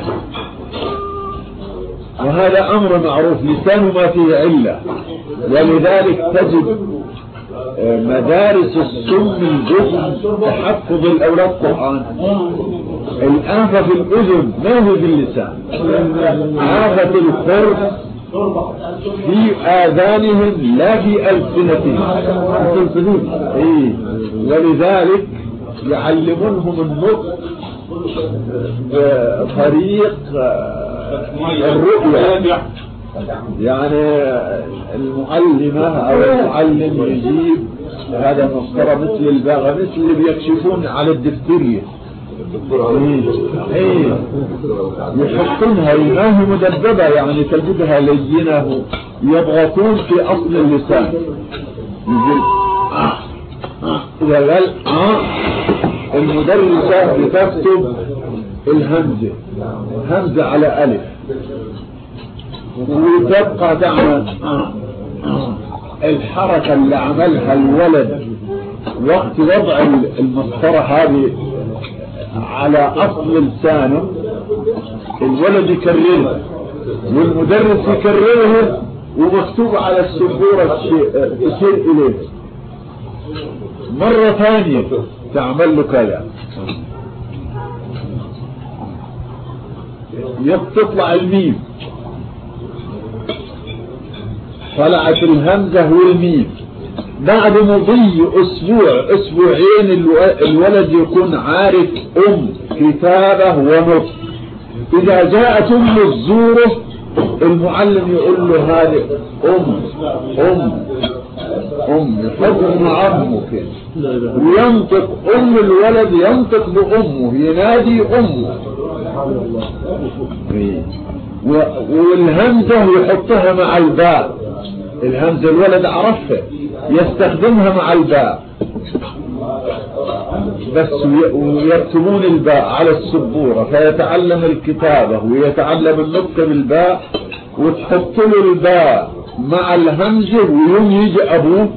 وهذا أمر معروف، لسانه ما فيه علة. ولذلك تجد مدارس السم الجزء تحفظ الأولاد القرآن. الآفة في الأذن ما هو في اللسان، آفة القرب في آذانهم لا في ألسنتهم. إيه. ولذلك يعلمونهم النطق بطريق الرؤية. يعني المعلمة أو المعلم يجيب هذا مسطرة مثل الباغة، مثل اللي بيكشفون على الدفترية، ايه يحطونها ما هي مدببة، يعني تجدها لينة، يضغطون في أصل اللسان. يقول آه آه إذا قال آه المدرسة بتكتب الهمزة همزة على ألف، وتبقى تعمل آه آه الحركة اللي عملها الولد وقت وضع المسطرة هذه على أصل لسانه، الولد يكررها والمدرس يكررها، ومكتوب على السبورة تشير إليه. مرة ثانية تعمل له كذا، يطلع الميم، طلعت الهمزة والميم. بعد مضي أسبوع أسبوعين الولد يكون عارف أم كتابة ونطق. إذا جاءت أم الزورة المعلم يقول له هذه أم أم أم يحط مع أمه كده، وينطق أم الولد ينطق بأمه، ينادي أمه، والهمزة يحطها مع الباء. الهمزة الولد عرفها يستخدمها مع الباء بس، ويكتبون الباء على السبورة فيتعلم الكتابة ويتعلم النطق بالباء، وتحط له الباء مع الهمزة، ويوم يجي أبوه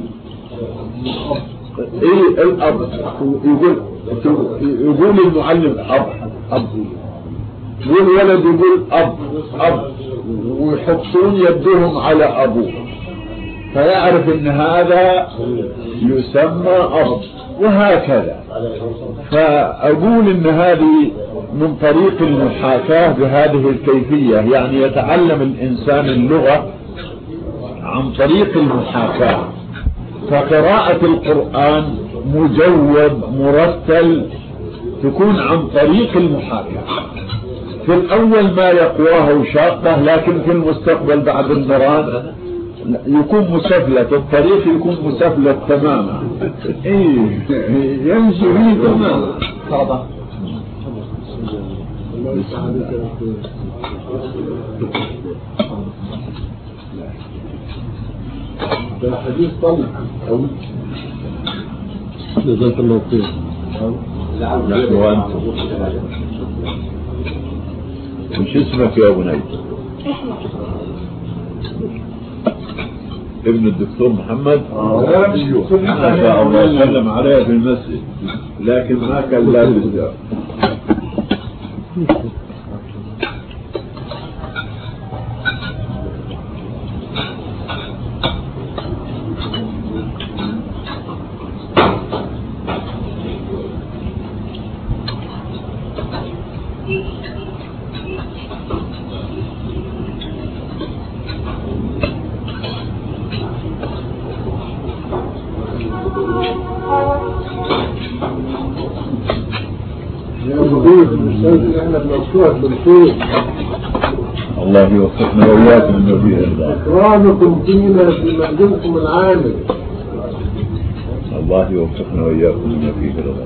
إيه الأب يقول يقول المعلم أب أب، والولد يقول أب أب، ويحطون يدهم على أبوه فيعرف ان هذا يسمى أب، وهكذا. فأقول ان هذه من طريق المحاكاة بهذه الكيفية، يعني يتعلم الإنسان اللغة عن طريق المحاكاة. فقراءة القرآن مجود مرتل تكون عن طريق المحاكاة. في الأول ما يقواه وشاقه، لكن في المستقبل بعد المران يكون مسفلت، الطريق يكون مسفلت تماما، ايه يمشي فيه تماما. ده حديث طلع جزاك الله خير. نحن وانتم مش اسمك يا بني؟ ابن الدكتور محمد. ما شاء الله يسلم عليه في المسجد، لكن ما كان لابس ده. الله يوفقنا وإياكم من فيه الله. إكرامكم فينا في منزلكم العامل. الله يوفقنا وإياكم من فيه الله.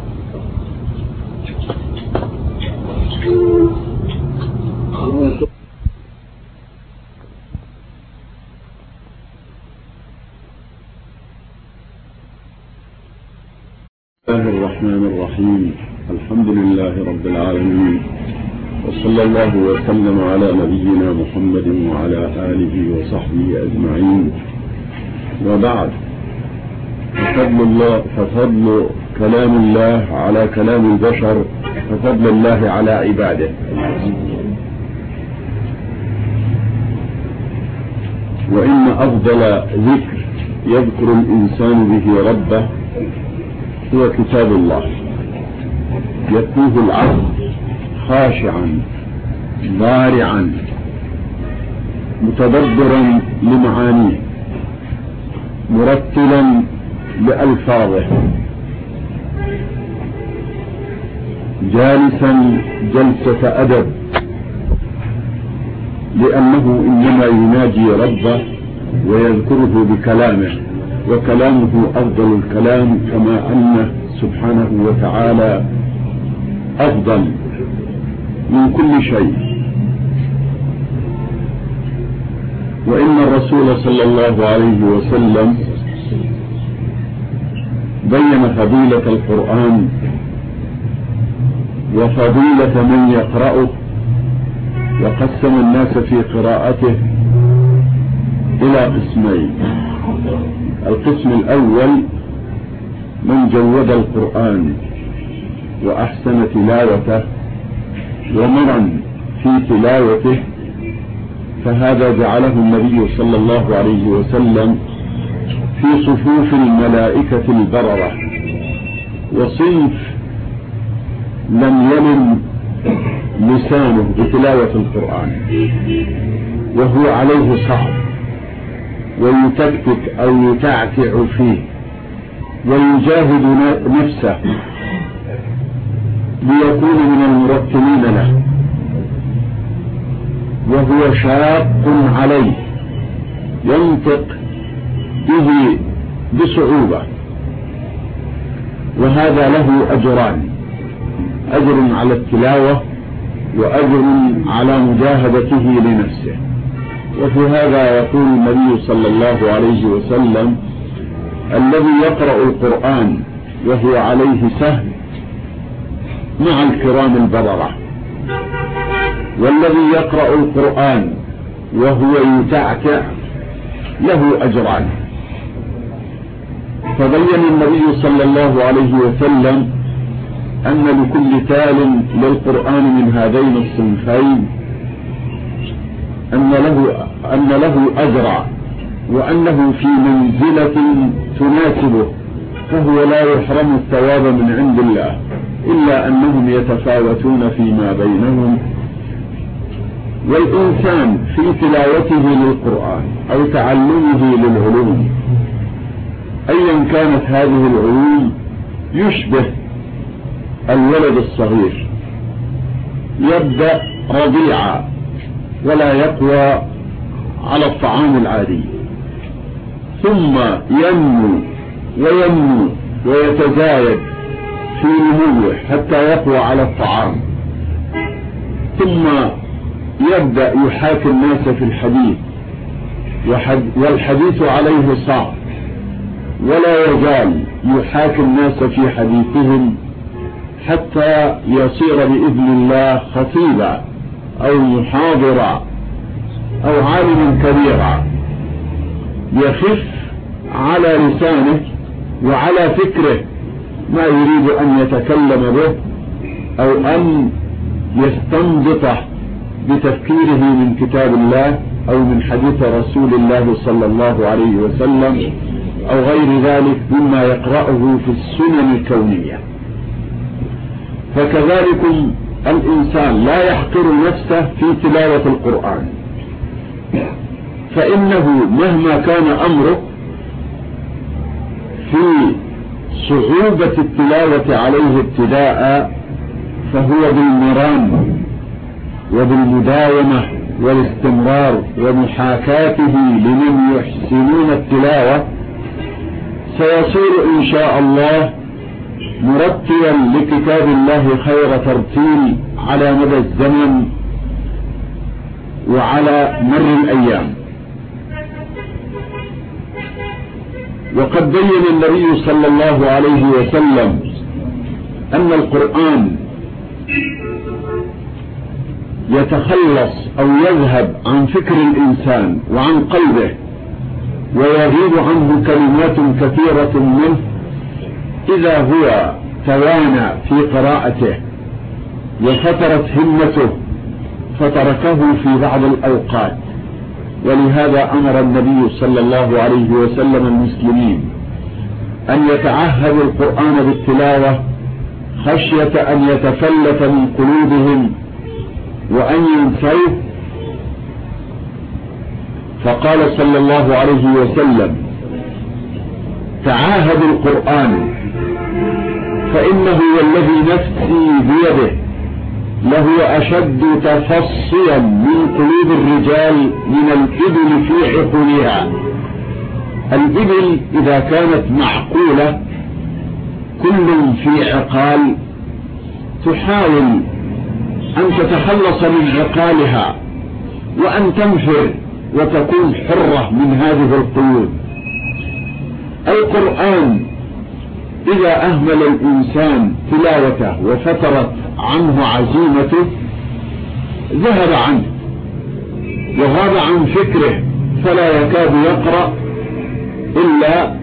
الله الرحمن الرحيم. الحمد لله رب العالمين، وصلى الله وسلم على نبينا محمد وعلى آله وصحبه أجمعين، وبعد. ففضل الله ففضل كلام الله على كلام البشر ففضل الله على عباده. وإن أفضل ذكر يذكر الإنسان به ربه هو كتاب الله، يتلوه العبد خاشعا ضارعا متدبرا لمعانيه مرتلا لألفاظه جالسا جلسة أدب لأنه إنما يناجي ربه ويذكره بكلامه، وكلامه أفضل الكلام، كما أنه سبحانه وتعالى أفضل من كل شيء. وإن الرسول صلى الله عليه وسلم بين فضيلة القرآن وفضيلة من يقرأه، وقسم الناس في قراءته إلى قسمين. القسم الأول من جود القرآن وأحسن تلاوته ومرن في تلاوته، فهذا جعله النبي صلى الله عليه وسلم في صفوف الملائكة البررة، وصنف لم يلم لسانه بتلاوة القرآن وهو عليه صعب ويتكتك أو يتعتع فيه ويجاهد نفسه ليكون من المرتلين له، وهو شاق عليه ينطق به بصعوبة. وهذا له أجران: أجر على التلاوة وأجر على مجاهدته لنفسه. وفي هذا يقول النبي صلى الله عليه وسلم: الذي يقرأ القرآن وهو عليه سهل مع الكرام البررة، والذي يقرأ القرآن وهو يتعتع له أجران. فبين النبي صلى الله عليه وسلم أن لكل تال للقرآن من هذين الصنفين أن له, أن له أجرا، وأنه في منزلة تناسبه، فهو لا يحرم الثواب من عند الله، إلا أنهم يتفاوتون فيما بينهم. والإنسان في تلاوته للقرآن أو تعلمه للعلوم أيا كانت هذه العلوم يشبه الولد الصغير، يبدأ رضيعا ولا يقوى على الطعام العادي، ثم ينمو وينمو ويتزايد في نموه حتى يقوى على الطعام، ثم يبدأ يحاكي الناس في الحديث، والحديث عليه صعب، ولا يزال يحاكي الناس في حديثهم حتى يصير بإذن الله خطيبا أو محاضرا أو عالما كبيرا، يخف على لسانه وعلى فكره ما يريد أن يتكلم به أو أن يستنبطه بتفكيره من كتاب الله أو من حديث رسول الله صلى الله عليه وسلم أو غير ذلك مما يقرأه في السنن الكونية. فكذلك الإنسان لا يحقر نفسه في تلاوة القرآن، فإنه مهما كان أمره في صعوبة التلاوة عليه ابتداء، فهو بالمران وبالمداومة والاستمرار ومحاكاته لمن يحسنون التلاوة سيصير إن شاء الله مرتلا لكتاب الله خير ترتيل على مدى الزمن وعلى مر الأيام. وقد بين النبي صلى الله عليه وسلم أن القرآن يتخلص أو يذهب عن فكر الإنسان وعن قلبه، ويغيب عنه كلمات كثيرة منه إذا هو توانى في قراءته وفترت همته فتركه في بعض الأوقات. ولهذا أمر النبي صلى الله عليه وسلم المسلمين أن يتعهدوا القرآن بالتلاوة خشية أن يتفلت من قلوبهم وأن ينسوه، فقال صلى الله عليه وسلم: تعاهدوا القرآن فإنه والذي نفسي بيده لهو أشد تفصيا من قلوب الرجال من الإبل في عقولها. الإبل إذا كانت معقولة كل في عقال تحاول أن تتخلص من عقالها وأن تنفر وتكون حرة من هذه القيود. القرآن إذا أهمل الإنسان تلاوته وفترت عنه عزيمته ذهب عنه وغاب عن فكره، فلا يكاد يقرأ إلا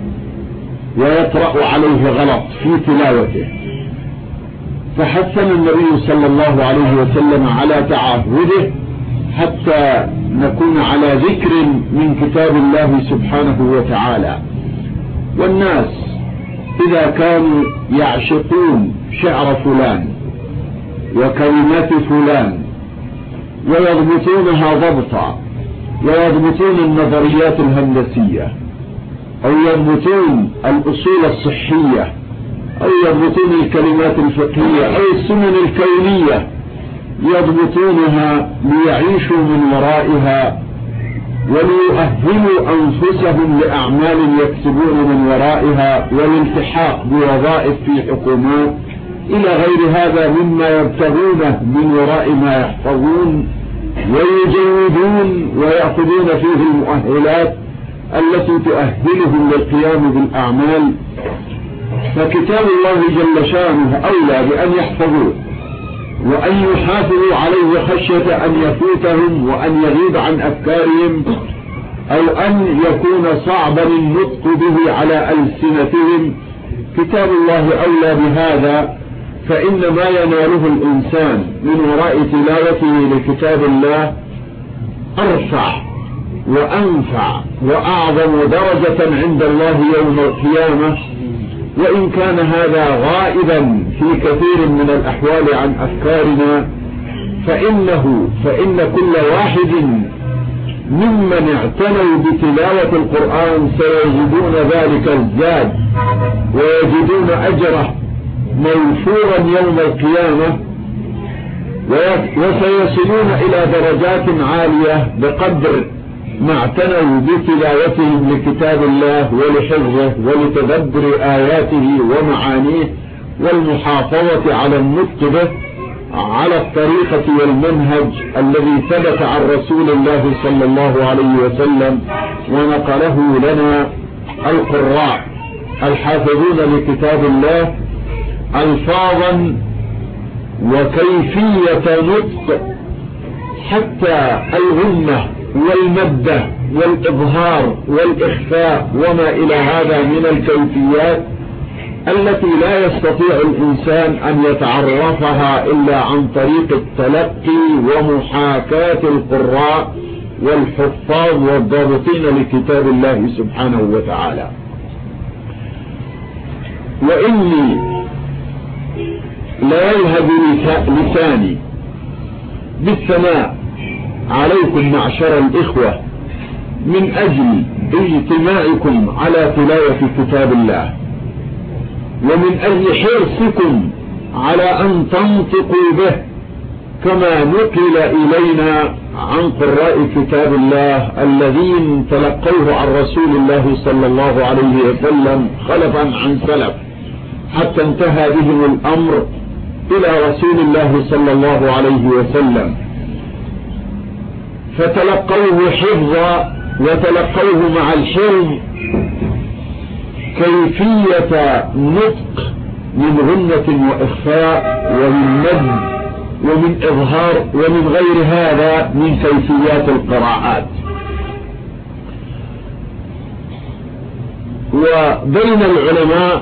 ويقرأ عليه غلط في تلاوته. فحثنا النبي صلى الله عليه وسلم على تعهده حتى نكون على ذكر من كتاب الله سبحانه وتعالى. والناس إذا كانوا يعشقون شعر فلان وكلمات فلان ويضبطونها ضبطا ويضبطون النظريات الهندسية أو يضبطون الأصول الصحية أو يضبطون الكلمات الفقهية أو السنن الكونية يضبطونها ليعيشوا من ورائها وليؤهلوا أنفسهم لأعمال يكسبون من ورائها والالتحاق بوظائف في حكومات إلى غير هذا مما يبتغونه من وراء ما يحفظون ويجودون ويأخذون فيه المؤهلات التي تؤهلهم للقيام بالأعمال. فكتاب الله جل شانه أولى بأن يحفظوه وأن يحافظوا عليه خشية أن يفوتهم وأن يغيب عن أفكارهم أو أن يكون صعبا النطق به على ألسنتهم. كتاب الله أولى بهذا، فإن ما يناله الإنسان من وراء تلاوته لكتاب الله أرفع وأنفع وأعظم درجة عند الله يوم القيامة. وإن كان هذا غائبا في كثير من الأحوال عن أفكارنا فإنه فإن كل واحد ممن اعتنوا بتلاوة القرآن سيجدون ذلك الزاد ويجدون أجره موفورا يوم القيامة وسيصلون إلى درجات عالية بقدر ما اعتنوا بتلاوتهم لكتاب الله ولحفظه ولتدبر آياته ومعانيه والمحافظة على النطق به على الطريقة والمنهج الذي ثبت عن رسول الله صلى الله عليه وسلم ونقله لنا القراء الحافظون لكتاب الله ألفاظا وكيفية نطق حتى الغنة والمدة والإظهار والإخفاء وما إلى هذا من الكيفيات التي لا يستطيع الإنسان أن يتعرفها إلا عن طريق التلقي ومحاكاة القراء والحفاظ والضابطين لكتاب الله سبحانه وتعالى. وإني لا يلهب لساني بالثناء عليكم معشر الإخوة من أجل اجتماعكم على تلاوة كتاب الله ومن أجل حرصكم على أن تنطقوا به كما نقل إلينا عن قراء كتاب الله الذين تلقوه عن رسول الله صلى الله عليه وسلم خلفا عن سلف حتى انتهى بهم الأمر إلى رسول الله صلى الله عليه وسلم، فتلقوه حفظا وتلقوه مع الحلم كيفية نطق من غنة وإخفاء ومن مد ومن إظهار ومن غير هذا من كيفيات القراءات. وبين العلماء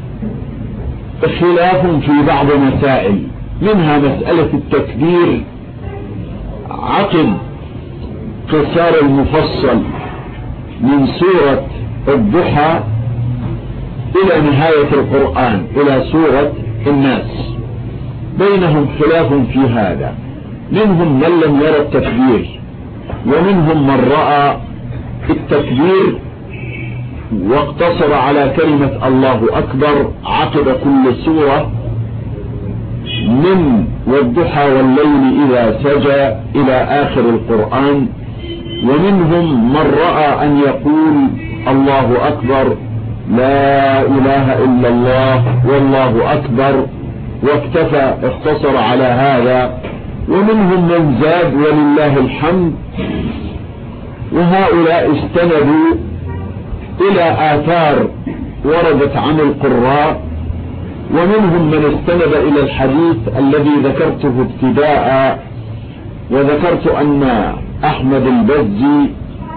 خلاف في بعض مسائل، منها مسألة التكبير عقب قصار المفصل من سورة الضحى إلى نهاية القرآن إلى سورة الناس، بينهم خلاف في هذا، منهم من لم يرى التكبير ومنهم من رأى التكبير واقتصر على كلمة الله أكبر عقب كل سورة من والضحى والليل إذا سجى إلى آخر القرآن. ومنهم من رأى أن يقول الله أكبر، لا إله إلا الله، والله أكبر، واكتفى اختصر على هذا. ومنهم من زاد ولله الحمد. وهؤلاء استندوا إلى آثار وردت عن القراء، ومنهم من استند إلى الحديث الذي ذكرته ابتداء، وذكرت أن أحمد البزي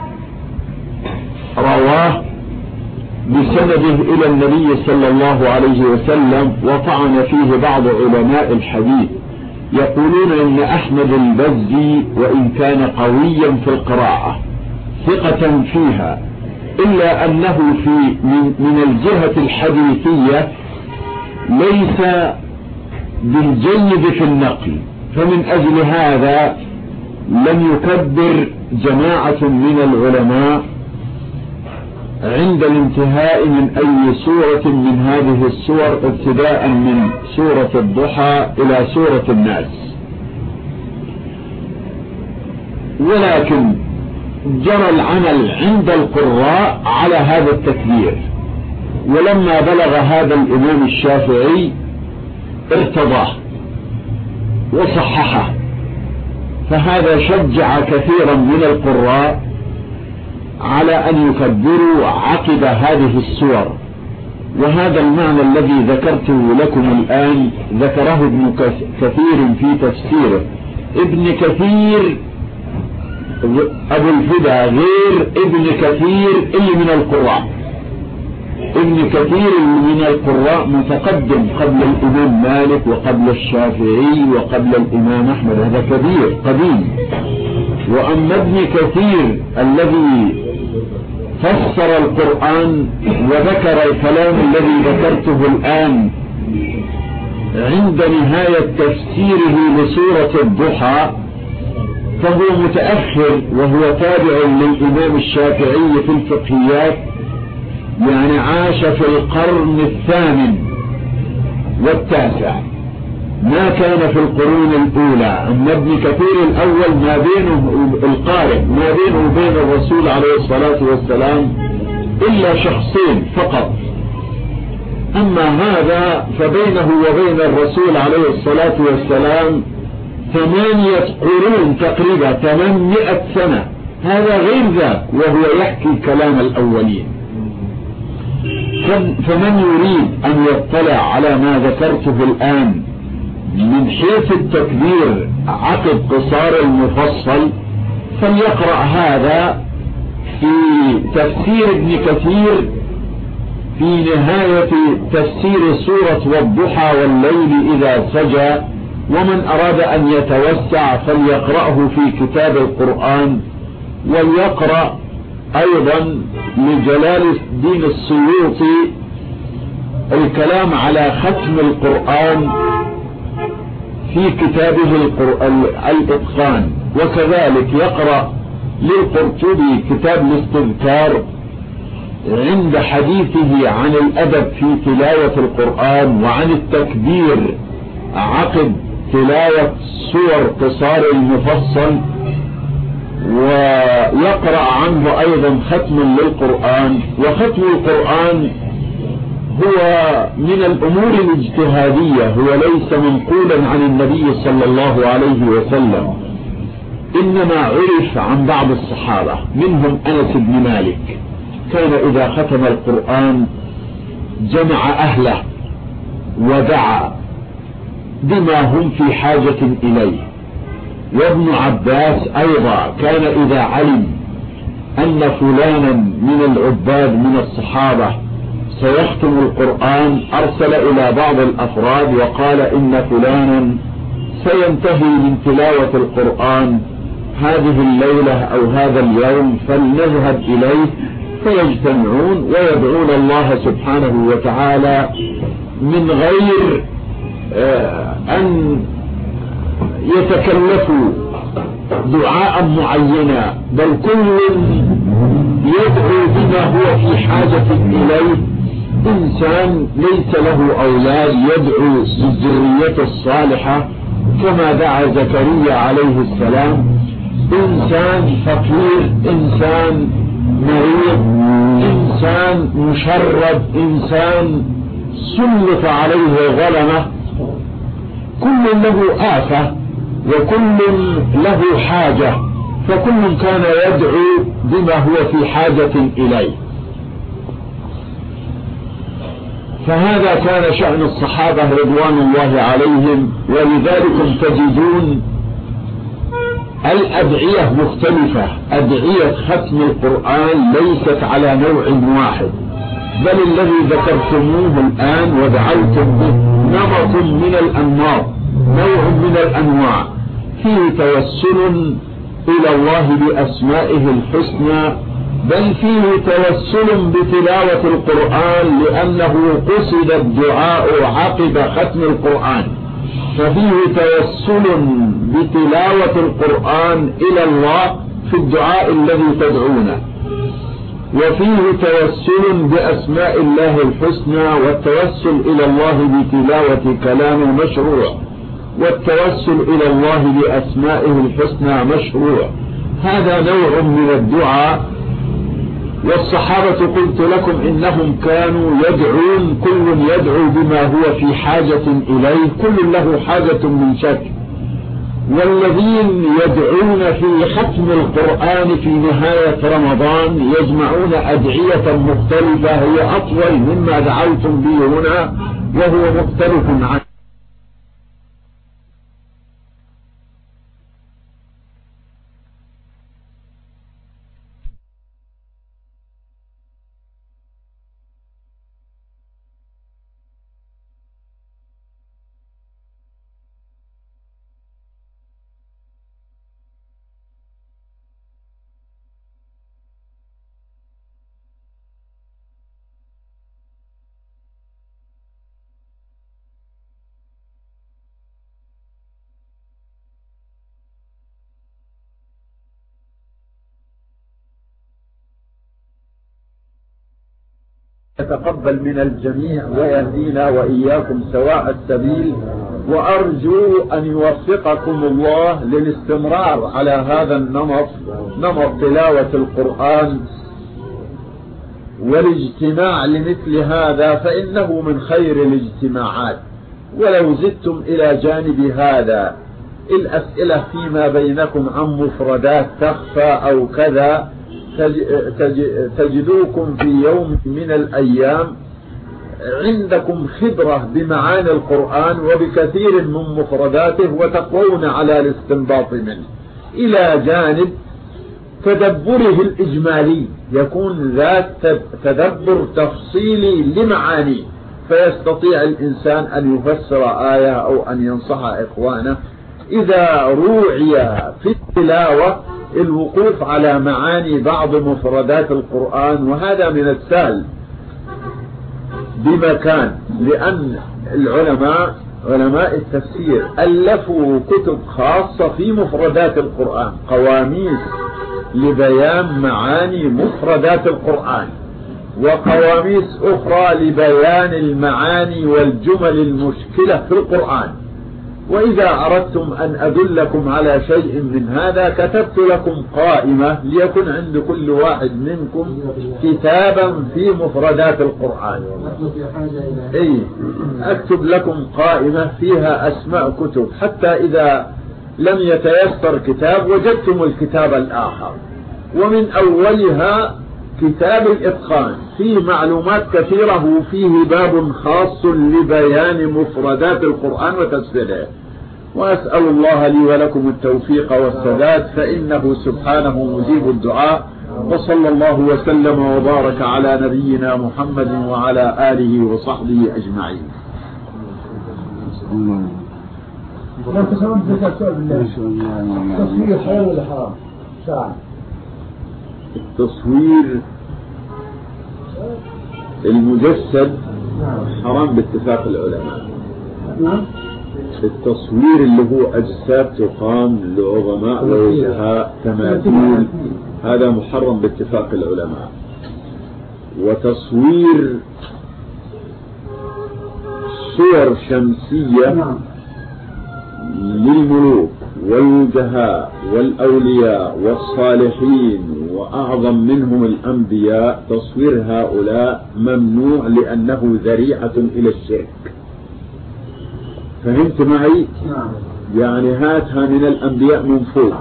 رواه بسنده إلى النبي صلى الله عليه وسلم، وطعن فيه بعض علماء الحديث يقولون إن أحمد البزي وإن كان قويا في القراءة ثقة فيها، إلا أنه في من, من الجهة الحديثية ليس بالجيد في النقل، فمن أجل هذا لم يكبر جماعة من العلماء عند الانتهاء من أي سورة من هذه السور، ابتداء من سورة الضحى إلى سورة الناس. ولكن جرى العمل عند القراء على هذا التكبير، ولما بلغ هذا الإمام الشافعي ارتضاه وصححه، فهذا شجع كثيرا من القراء على أن يكبروا عقب هذه السور. وهذا المعنى الذي ذكرته لكم الآن ذكره ابن كثير في تفسيره. ابن كثير أبو الفدا غير ابن كثير اللي من القراء. ابن كثير من القراء متقدم قبل الإمام مالك وقبل الشافعي وقبل الإمام أحمد، هذا كبير قديم. وأما ابن كثير الذي فسر القرآن وذكر الكلام الذي ذكرته الآن عند نهاية تفسيره لسورة الضحى، فهو متأخر وهو تابع للإمام الشافعي في الفقهيات، يعني عاش في القرن الثامن والتاسع، ما كان في القرون الأولى. أما ابن كثير الأول ما بينه القارئ ما بينه وبين الرسول عليه الصلاة والسلام إلا شخصين فقط، أما هذا فبينه وبين الرسول عليه الصلاة والسلام ثمانية قرون تقريبا، ثمانمائة سنة، هذا غير ذاك وهو يحكي كلام الأولين. فمن يريد أن يطلع على ما ذكرته الآن من حيث التكبير عقب قصار المفصل فليقرأ هذا في تفسير ابن كثير في نهاية تفسير سورة والضحى والليل إذا سجى. ومن أراد أن يتوسع فليقرأه في كتاب القرآن، وليقرأ أيضا لجلال الدين السيوطي الكلام على ختم القرآن في كتابه الإتقان، وكذلك يقرأ للقرطبي كتاب الاستذكار عند حديثه عن الأدب في تلاوة القرآن وعن التكبير عقب تلاوة سور قصار المفصل، ويقرأ عنه أيضا ختم للقرآن. وختم القرآن هو من الأمور الاجتهادية، هو ليس منقولا عن النبي صلى الله عليه وسلم، إنما عرف عن بعض الصحابة، منهم أنس بن مالك كان إذا ختم القرآن جمع أهله ودعا بما هم في حاجة إليه. وابن عباس أيضا كان إذا علم أن فلانا من العباد من الصحابة سيختم القرآن أرسل إلى بعض الأفراد وقال إن فلانا سينتهي من تلاوة القرآن هذه الليلة أو هذا اليوم، فلنذهب إليه. فيجتمعون ويدعون الله سبحانه وتعالى من غير أن يتكلفوا دعاء معينا، بل كل يدعو بما هو في حاجة إليه. إنسان ليس له أولاد يدعو بالذرية الصالحة، كما دعا زكريا عليه السلام، إنسان فقير، إنسان مريض، إنسان مشرد، إنسان سلط عليه ظلمة، كل له آفة وكل له حاجة، فكل كان يدعو بما هو في حاجة إليه. فهذا كان شأن الصحابة رضوان الله عليهم. ولذلك تجدون الأدعية مختلفة، أدعية ختم القرآن ليست على نوع واحد، بل الذي ذكرتموه الآن ودعوتم به نمط من الأنماط، نوع من الأنواع، فيه توسل إلى الله بأسمائه الحسنى، بل فيه توسل بتلاوة القرآن لأنه قصد الدعاء عقب ختم القرآن، ففيه توسل بتلاوة القرآن إلى الله في الدعاء الذي تدعونه، وفيه توسل بأسماء الله الحسنى، والتوسل إلى الله بتلاوة كلام المشروع، والتوسل إلى الله بأسمائه الحسنى مشروع. هذا نوع من الدعاء. والصحابة قلت لكم إنهم كانوا يدعون، كل يدعو بما هو في حاجة إليه، كل له حاجة من شك. والذين يدعون في ختم القرآن في نهاية رمضان يجمعون أدعية مختلفة هي أطول مما دعوتم به هنا، وهو مختلف عنه. يتقبل من الجميع ويهدينا وإياكم سواء السبيل، وأرجو أن يوفقكم الله للاستمرار على هذا النمط، نمط تلاوة القرآن، والاجتماع لمثل هذا فإنه من خير الاجتماعات. ولو زدتم إلى جانب هذا الأسئلة فيما بينكم عن مفردات تخفى أو كذا، تجدوكم في يوم من الأيام عندكم خبرة بمعاني القرآن وبكثير من مفرداته، وتقوون على الاستنباط منه، إلى جانب تدبره الإجمالي، يكون ذات تدبر تفصيلي لمعانيه، فيستطيع الإنسان أن يفسر آية أو أن ينصح إخوانه. إذا روعي في التلاوة الوقوف على معاني بعض مفردات القرآن، وهذا من السهل بمكان، لأن العلماء علماء التفسير ألفوا كتب خاصة في مفردات القرآن، قواميس لبيان معاني مفردات القرآن، وقواميس أخرى لبيان المعاني والجمل المشكلة في القرآن. وإذا أردتم أن أدلكم على شيء من هذا كتبت لكم قائمة ليكن عند كل واحد منكم كتابا في مفردات القرآن. أي أكتب لكم قائمة فيها أسماء كتب، حتى إذا لم يتيسر كتاب وجدتم الكتاب الآخر. ومن أولها كتاب الإتقان فيه معلومات كثيرة، وفيه باب خاص لبيان مفردات القرآن وتفسيره. وأسأل الله لي ولكم التوفيق والسداد، فإنه سبحانه مجيب الدعاء. وصلى الله وسلم وبارك على نبينا محمد وعلى آله وصحبه أجمعين. التصوير حلال ولا حرام؟ شرعا. التصوير المجسد حرام باتفاق العلماء. التصوير اللي هو أجساد تقام لعظماء ووجهاء تماثيل هذا محرم باتفاق العلماء. وتصوير صور شمسية للملوك والوجهاء والأولياء والصالحين وأعظم منهم الأنبياء، تصوير هؤلاء ممنوع لأنه ذريعة إلى الشرك. فهمت معي؟ يعني هاتها من الأنبياء من فوق،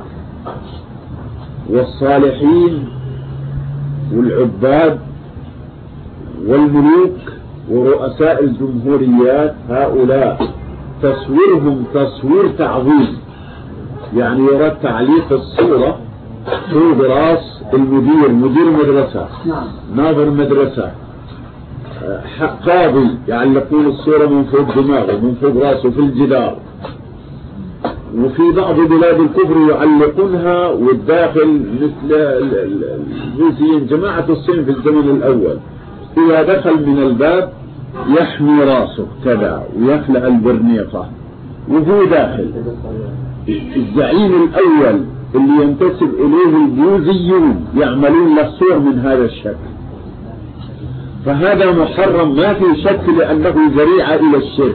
والصالحين والعباد والملوك ورؤساء الجمهوريات، هؤلاء تصويرهم تصوير تعظيم، يعني يراد تعليق الصورة فوق راس المدير، مدير مدرسة، ناظر مدرسة، قاضي، يعلقون الصورة من فوق دماغه من فوق راسه في الجدار. وفي بعض بلاد الكفر يعلقونها والداخل مثل الجوزيين جماعة الصين في الزمن الأول، إذا دخل من الباب يحمي راسه كذا ويخلع البرنيطة وهو داخل. الزعيم الأول اللي ينتسب إليه البوذيون يعملون له صور من هذا الشكل، فهذا محرم ما في شك لأنه ذريعة إلى الشرك.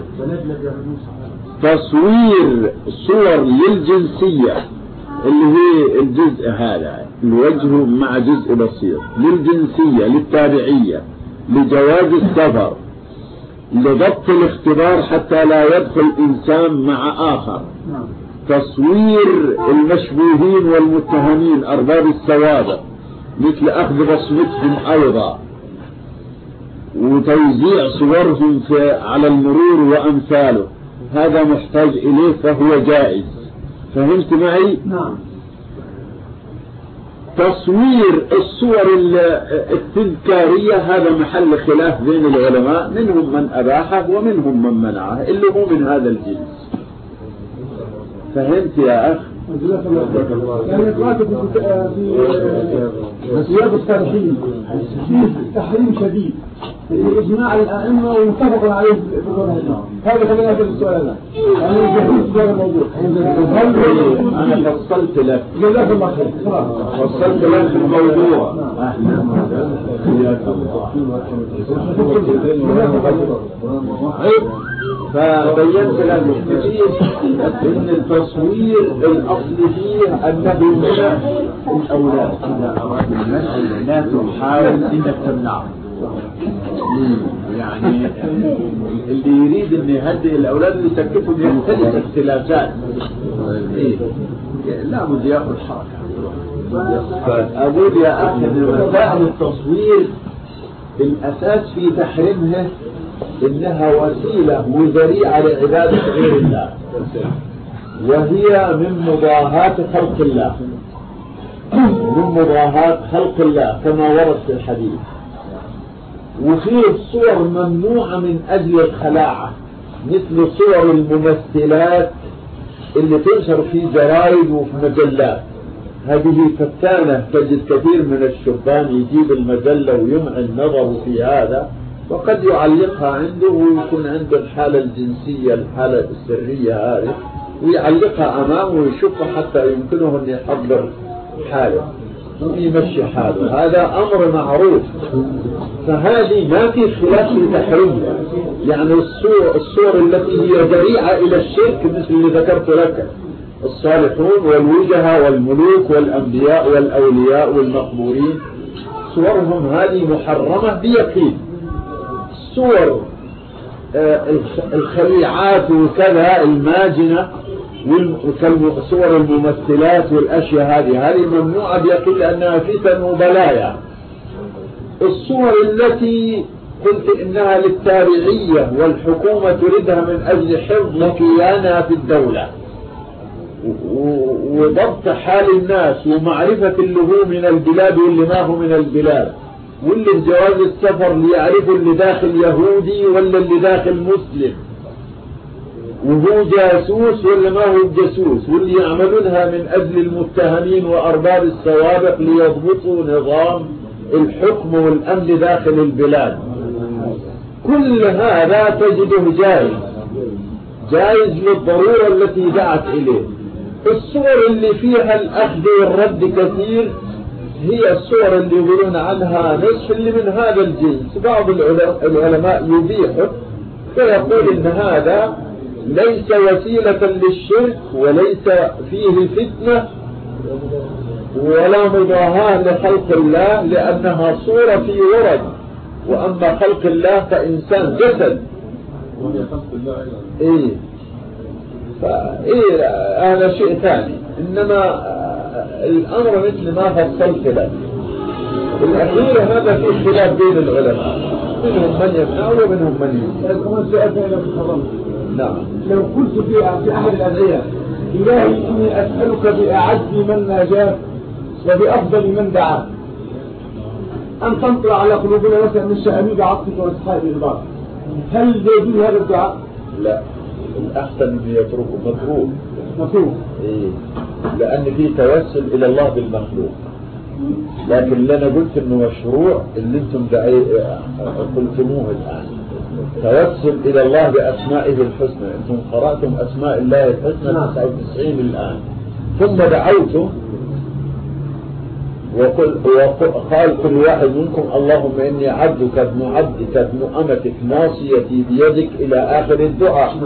تصوير صور للجنسية اللي هي الجزء هذا الوجه مع جزء بسيط، للجنسية، للتابعية، لجواز السفر، لضبط الاختبار حتى لا يدخل إنسان مع آخر، تصوير المشبوهين والمتهمين أرباب السوابق مثل أخذ بصمتهم أيضا، وتوزيع صورهم على المرور وأمثاله، هذا محتاج إليه فهو جائز. فهمت معي؟ نعم. تصوير الصور التذكارية هذا محل خلاف بين العلماء، منهم من أباحه ومنهم من منعه، اللي هو من هذا الجنس. فهمت يا أخ؟ يعني قرأت في رياض الصالحين في تحريم شديد إجماع الأئمة ومتفق عليه في القرآن. هذا خلينا في السؤال. يعني جهود هذا الموضوع. أنا فصلت لك. جزاك الله خير. فصلت لك في الموضوع. أهلا. فبينت لك كثير ان التصوير الاصل فيه انه منع الاولاد. اذا اراد المنع لا تحاول انك تمنعه، يعني اللي يريد ان يهدئ الاولاد يسكتهم يختلف اختلافات، لا بد ياخذ حركه. فاقول يا اخي ان مسائل التصوير الاساس في تحريمها إنها وسيلة وذريعة لعبادة غير الله، وهي من مضاهاة خلق الله، من مضاهاة خلق الله كما ورد في الحديث. وفي الصور ممنوعة من أجل الخلاعة، مثل صور الممثلات اللي تنشر في جرائد وفي مجلات، هذه فتانة. تجد كثير من الشبان يجيب المجلة ويمعن النظر في هذا، وقد يعلقها عنده ويكون عنده الحالة الجنسية الحالة السرية هذه، ويعلقها أمامه ويشوفها حتى يمكنه أن يحضر حاله ويمشي حاله. هذا أمر معروف، فهذه ما في خلاف في تحريمها. يعني الصور, الصور التي هي ذريعة إلى الشرك مثل اللي ذكرت لك، الصالحون والوجهاء والملوك والأنبياء والأولياء والمقبورين، صورهم هذه محرمة بيقين. صور الخليعات وكذا الماجنة وصور الممثلات والأشياء هذه هذه ممنوعة بيقين لأنها فتن وبلايا. الصور التي قلت إنها للتابعية والحكومة تريدها من أجل حفظ كيانها في الدولة وضبط حال الناس ومعرفة اللي هو من البلاد واللي ما هو من البلاد، واللي بجواز السفر ليعرفوا اللي داخل يهودي ولا اللي داخل مسلم، وهو جاسوس ولا ما هو جاسوس، واللي يعملونها من أجل المتهمين وأرباب السوابق ليضبطوا نظام الحكم والأمن داخل البلاد. كل هذا تجده جائز جائز للضرورة التي دعت إليه. الصور اللي فيها الأخذ والرد كثير هي الصور اللي يقولون عنها نصف اللي من هذا الجنس. بعض العلماء يبيحه فيقول إن هذا ليس وسيلة للشرك وليس فيه فتنة ولا مضاهاة لخلق الله، لأنها صورة في ورد. وأما خلق الله فإنسان جسد. إيه فإيه هذا شيء ثاني. إنما الأمر مثل ما فصلت لك الأخير هذا في خلاف بين العلماء، منهم من يمنع ومنهم من يمنع. نعم. لو قلت في أحد الأدعية إلهي إني أسألك بأعز من ناجاك وبأفضل من دعاك أن تنطلع على قلوبنا مثلا من شأميد عطفك وإسحاق البعض، هل يجوز هذا الدعاء؟ لا، الأحسن أن يتركه مطروح. مطروح. إيه، لأن في توسل إلى الله بالمخلوق. لكن اللي أنا قلت إنه مشروع اللي أنتم قلتموه الآن، توسل إلى الله بأسمائه الحسنى. أنتم قرأتم أسماء الله الحسنى تسعة وتسعين الآن، ثم دعوتم وقل وقال كل واحد منكم اللهم إني عبدك ابن عبدك ابن أمتك ناصيتي بيدك إلى آخر الدعاء.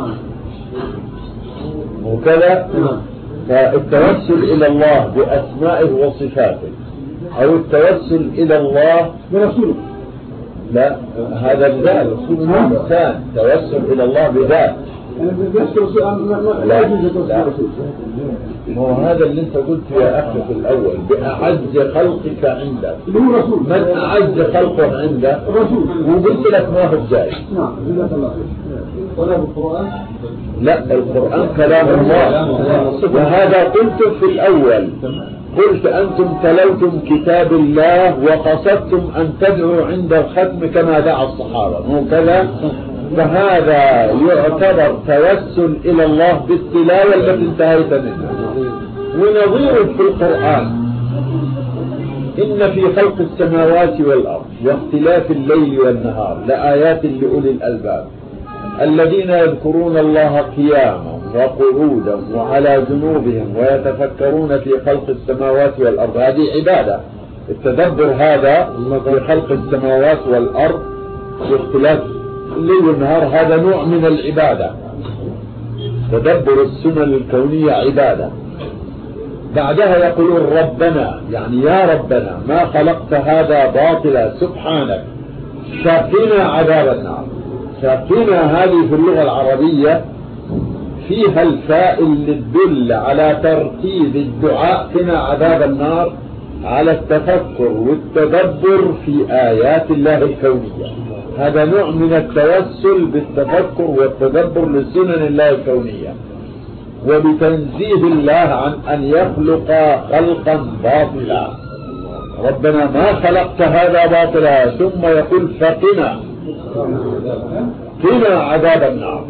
وكذا فالتوسل إلى الله بأسمائه وصفاته أو التوسل إلى الله برسوله، لا هذا الذات إنسان توسل إلى الله بذات. لا لا هو هذا اللي انت قلت يا أخي في الأول بأعز خلقك عندك. من أعز خلقه عندك؟ وقلت لك ما هو جاي. لا القرآن كلام الله، وهذا قلت في الأول. قلت أنتم تلوتم كتاب الله وقصدتم أن تدعوا عند الختم كما دعا الصحابة، مو كذا؟ فهذا يعتبر توسل إلى الله بالتلاوة التي انتهيت منها. ونظير في القرآن إن في خلق السماوات والأرض واختلاف الليل والنهار لآيات لأولي الألباب الذين يذكرون الله قياما وقعودا وعلى جنوبهم ويتفكرون في خلق السماوات والأرض. هذه عبادة. التدبر هذا في خلق السماوات والأرض واختلاف الليل والنهار هذا نوع من العبادة. تدبر السنن الكونية عبادة. بعدها يقولون ربنا، يعني يا ربنا ما خلقت هذا باطلا سبحانك فقنا عذاب النار. فقنا هذه في اللغة العربية فيها الفاء اللي تدل على ترتيب الدعاء قنا عذاب النار على التفكر والتدبر في آيات الله الكونية. هذا نوع من التوسل بالتفكر والتدبر لسنن الله الكونية وبتنزيه الله عن أن يخلق خلقا باطلا. ربنا ما خلقت هذا باطلا، ثم يقول فقنا قنا عذاب النار.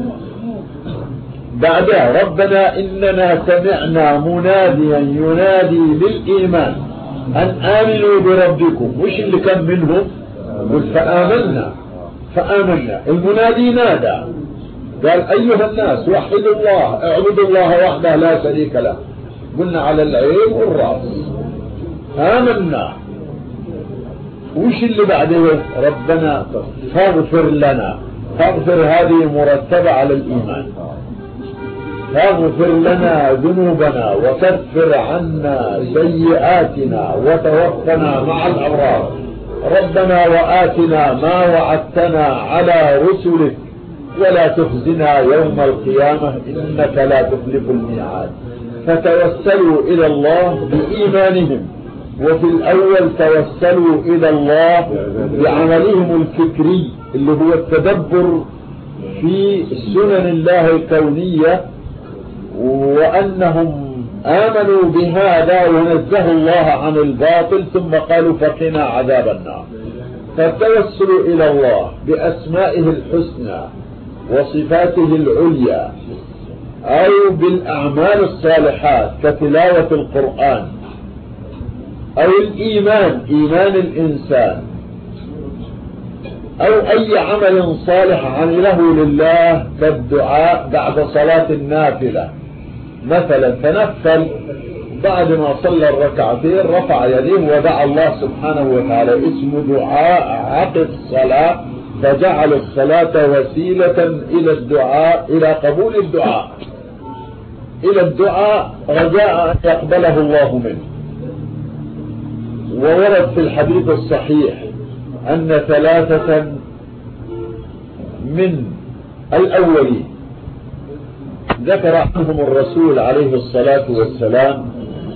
بعدها ربنا إننا سمعنا مناديا ينادي للإيمان أن آمنوا بربكم. وش اللي كان منهم؟ قل فآمنا. فآمنا المنادي نادى قال أيها الناس وحدوا الله اعبدوا الله وحده لا شريك له. قلنا على العين والرأس آمنا. وش اللي بعده؟ ربنا فاغفر لنا. فاغفر هذه مرتبة على الإيمان. فاغفر لنا ذنوبنا وكفر عنا سيئاتنا وتوفنا مع الأبرار. ربنا وآتنا ما وعدتنا على رسلك ولا تخزنا يوم القيامة إنك لا تخلف الميعاد. فتوسلوا إلى الله بإيمانهم. وفي الأول توسلوا إلى الله بعملهم الفكري اللي هو التدبر في سنن الله الكونية، وأنهم آمنوا بهذا ونزهوا الله عن الباطل، ثم قالوا فقنا عذاب النار. فالتوسل إلى الله بأسمائه الحسنى وصفاته العليا أو بالأعمال الصالحات كتلاوة القرآن أو الإيمان إيمان الإنسان أو أي عمل صالح عمله لله كالدعاء بعد صلاة النافلة مثلا، تنفل بعد ما صلى الركعتين رفع يديه ودعا الله سبحانه وتعالى. اسمه دعاء عقب الصلاة فجعل الصلاة وسيلة إلى الدعاء، إلى قبول الدعاء، إلى الدعاء رجاء أن يقبله الله منه. وورد في الحديث الصحيح أن ثلاثة من الأولين ذكر عنهم الرسول عليه الصلاة والسلام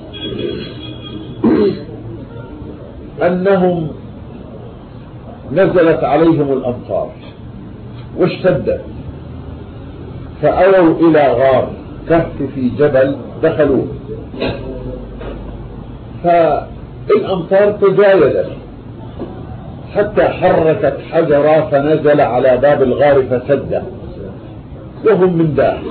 أنهم نزلت عليهم الأمطار واشتدت، فأووا إلى غار كهف في جبل دخلوه، فالأمطار تزايدت حتى حركت حجرا فنزل على باب الغار فسده وهم من داخل.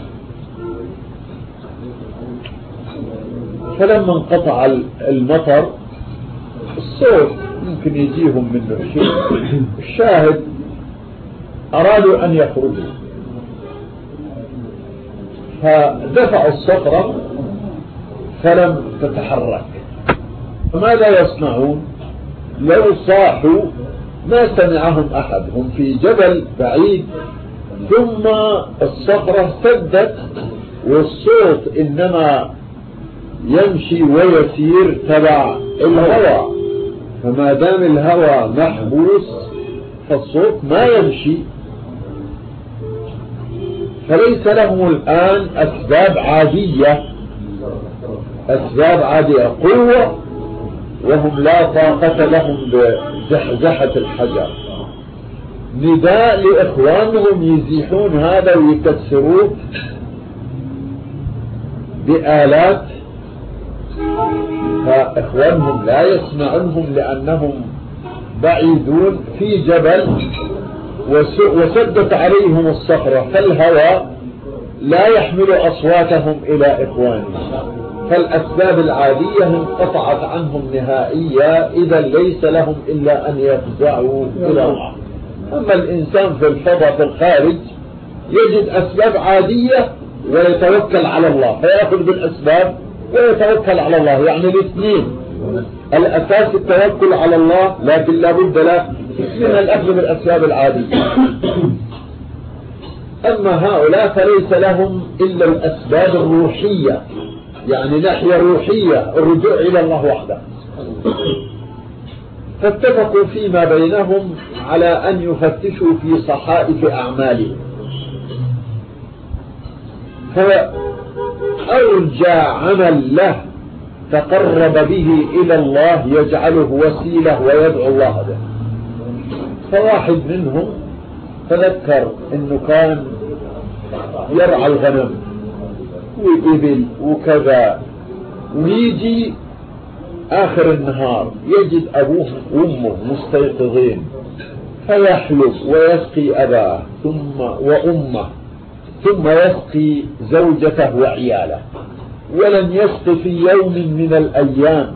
فلما انقطع المطر الصوت يمكن يجيهم منه شيء، الشاهد أرادوا أن يخرجوا فدفعوا الصخرة فلم تتحرك. فماذا يصنعون؟ لو صاحوا ما سمعهم أحد، هم في جبل بعيد ثم الصخرة سدت والصوت إنما يمشي ويسير تبع الهواء، فما دام الهواء محبوس فالصوت ما يمشي، فليس لهم الآن أسباب عادية، أسباب عادية قوة، وهم لا طاقة لهم بزحزحة الحجر. نداء لإخوانهم يزيحون هذا ويكسروه بآلات، فإخوانهم لا يسمعونهم لأنهم بعيدون في جبل وسدت عليهم الصخرة، فالهواء لا يحمل أصواتهم إلى إخوانهم، فالأسباب العادية انقطعت عنهم نهائيا، إذا ليس لهم إلا أن يفزعوا إلى الله. أما الإنسان في الفضاء في الخارج يجد أسباب عادية ويتوكل على الله، فيأخذ بالأسباب ويتوكل على الله، يعني الاثنين، الأساس التوكل على الله، لكن لابد له من الأخذ بالأسباب العادية. أما هؤلاء فليس لهم إلا الأسباب الروحية، يعني ناحية روحية، الرجوع إلى الله وحده. فاتفقوا فيما بينهم على أن يفتشوا في صحائف أعمالهم، فأرجى عمل له تقرب به إلى الله يجعله وسيلة ويدعو الله به. فواحد منهم تذكر أنه كان يرعى الغنم وإبل وكذا، ويجي آخر النهار يجد أبوه وأمه مستيقظين، فيحلب ويسقي أباه ثم وأمه ثم يسقي زوجته وعياله، ولن يسقي في يوم من الأيام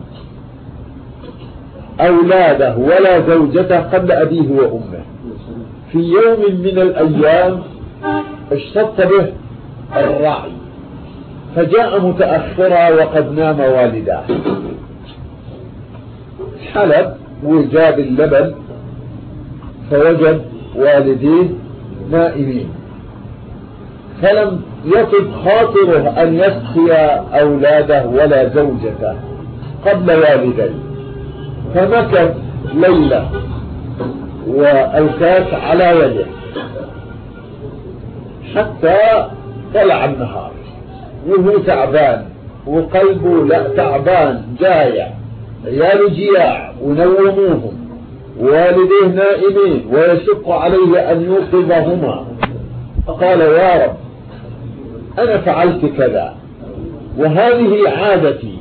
أولاده ولا زوجته قبل أبيه وأمه. في يوم من الأيام اشتد به الرعي فجاء متأخرا وقد نام والداه، حلب وجاب اللبن فوجد والديه نائمين، فلم يطب خاطره أن يسقي أولاده ولا زوجته قبل والديه، فمكث ليلة والكاس على يده حتى طلع النهار وهو تعبان وقلبه لا تعبان جايع، عياله جياع ونوموهم، والديه نائمين ويشق عليه أن يوقظهما، فقال يا رب أنا فعلت كذا وهذه عادتي،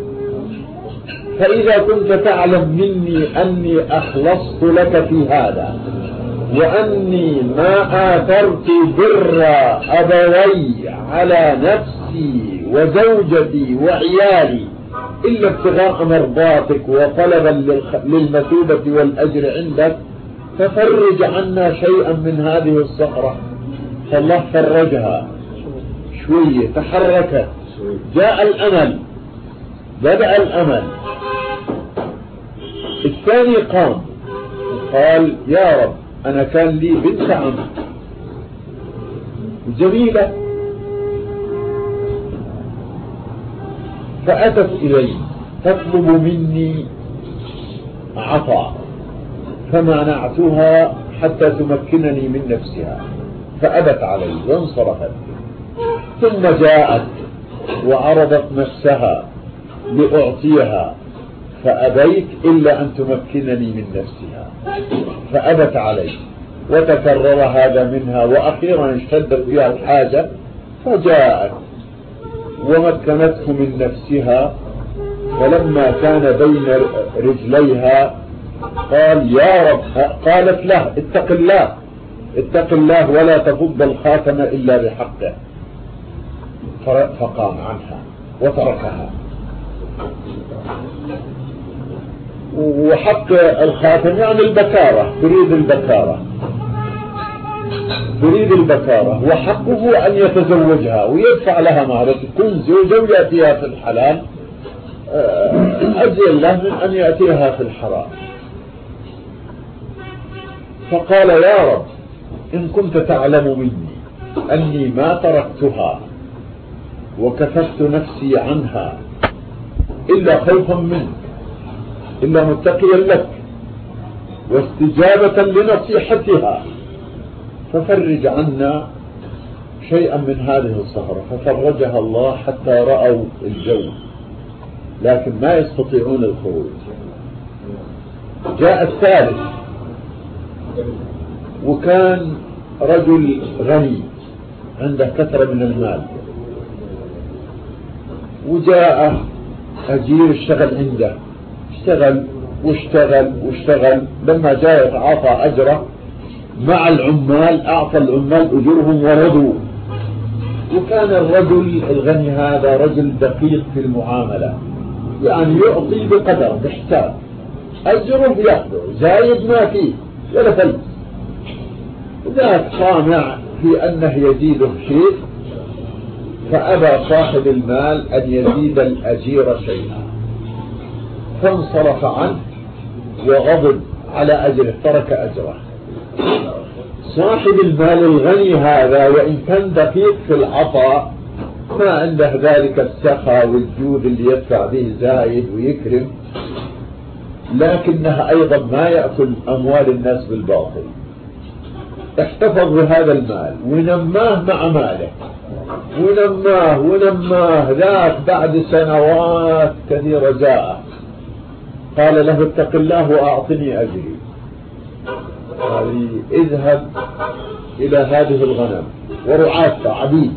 فإذا كنت تعلم مني أني أخلصت لك في هذا وأني ما آثرت بر أبوي على نفسي وزوجتي وعيالي إلا ابتغاء مرضاتك وطلبا للمثوبة والأجر عندك، ففرج عنا شيئا من هذه الصخرة. فالله فرجها شوية، تحركت، جاء الأمل، بدأ الأمل. الثاني قام قال يا رب أنا كان لي بنت عم جميلة، فأتت إلي تطلب مني عطاء، فمنعتها حتى تمكنني من نفسها، فأبت علي وانصرفت. ثم جاءت وعرضت نفسها لأعطيها، فأبيت إلا أن تمكنني من نفسها، فأبت علي، وتكرر هذا منها، وأخيرا اشتدت بها الحاجة فجاءت ومكنته من نفسها. فلما كان بين رجليها قال يا رب، قالت له اتق الله اتق الله ولا تفض الخاتم إلا بحقه، فقام عنها وتركها. وحق الخاتم يعني البكارة، تريد البكارة تريد البكارة وحقه أن يتزوجها ويدفع لها مهر، تكون زوجة ويأتيها في الحلال أجل له من أن يأتيها في الحرام. فقال يا رب إن كنت تعلم مني أني ما تركتها وكففت نفسي عنها إلا خوفا منك، إلا متقيا لك واستجابة لنصيحتها، ففرج عنا شيئا من هذه الصخرة. ففرجها الله حتى رأوا الجو، لكن ما يستطيعون الخروج. جاء الثالث، وكان رجل غني عنده كثرة من المال، وجاء أجير اشتغل عنده، اشتغل واشتغل واشتغل. لما جاء يتعاطى أجره مع العمال أعطى العمال أجورهم ورضوا. وكان الرجل الغني هذا رجل دقيق في المعاملة، يعني يعطي بقدر بحساب، أجره يأخذه زايد ما فيه ولا فلس. ذاك طامع في أنه يزيده شيء، فأبى صاحب المال أن يزيد الأجير شيئا، فانصرف عنه وغضب على أجره، ترك أجره. صاحب المال الغني هذا وإن كان دقيق في العطاء ما عنده ذلك السخاء والجود اللي يدفع به زايد ويكرم، لكنه أيضا ما يأكل أموال الناس بالباطل. احتفظ بهذا المال ونماه مع ماله، ونماه ونماه. ذاك بعد سنوات كثيرة جاء قال له اتق الله وأعطني أجري. قال اذهب إلى هذه الغنم ورعاتها عبيد،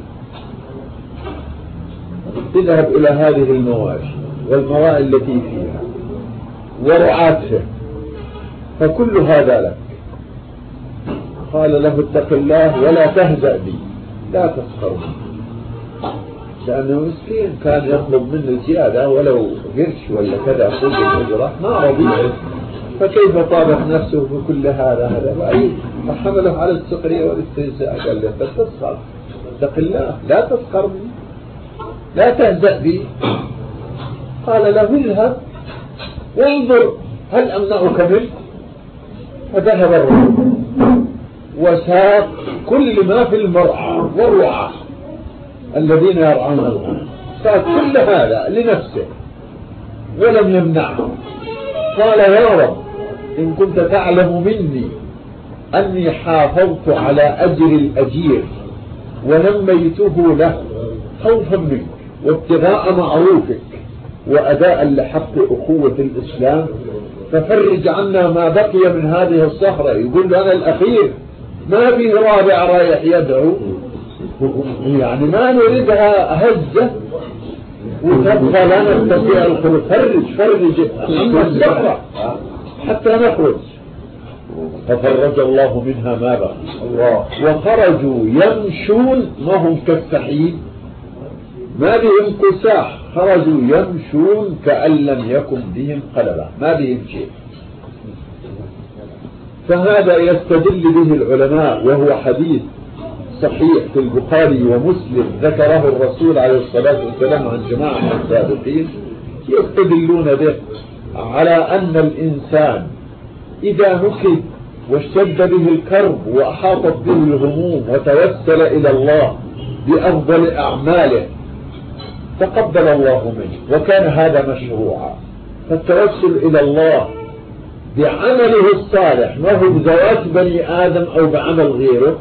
اذهب إلى هذه المواشي والمراعي التي فيها ورعاتها، فكل هذا لك. قال له اتق الله ولا تهزأ بي، لا تسخر بي، لأنه مسكين كان يطلب منه زيادة ولو قرش ولا كذا خذ الأجرة ما رضي، فكيف طابت نفسه بكل هذا هذا بعيد، فحمله على السخرية والاستهزاء. قال له بس تسخر، اتق الله لا تسخر بي لا تهزأ بي. قال له اذهب وانظر هل أمنعك منه. فذهب الرجل وساق كل ما في المرعى والرعاة الذين يرعون الغنم، ساق كل هذا لنفسه ولم يمنعه. قال يا رب إن كنت تعلم مني أني حافظت على أجر الأجير ونميته له خوفا منك وابتغاء معروفك وأداء لحق أخوة الإسلام، ففرج عنا ما بقي من هذه الصخرة. يقول له أنا الأخير ما فيه رابع رايح يدعو، يعني ما نريدها هزة وتبقى لا نستطيع الخروج. فرج فرج عنا الصخرة حتى نخرج. ففرج الله منها ما بقي الله، وخرجوا يمشون ما هم كالسحيب، ما بهم كساح، خرجوا يمشون كأن لم يكن بهم قلبة، ما بهم شيء. فهذا يستدل به العلماء، وهو حديث صحيح في البخاري ومسلم ذكره الرسول عليه الصلاة والسلام عن جماعة من السابقين، يستدلون به على أن الإنسان إذا نكد واشتد به الكرب وأحاطت به الهموم وتوسل إلى الله بأفضل أعماله تقبل الله منه، وكان هذا مشروعا. فالتوسل إلى الله بعمله الصالح ما هو بذوات بني آدم أو بعمل غيره،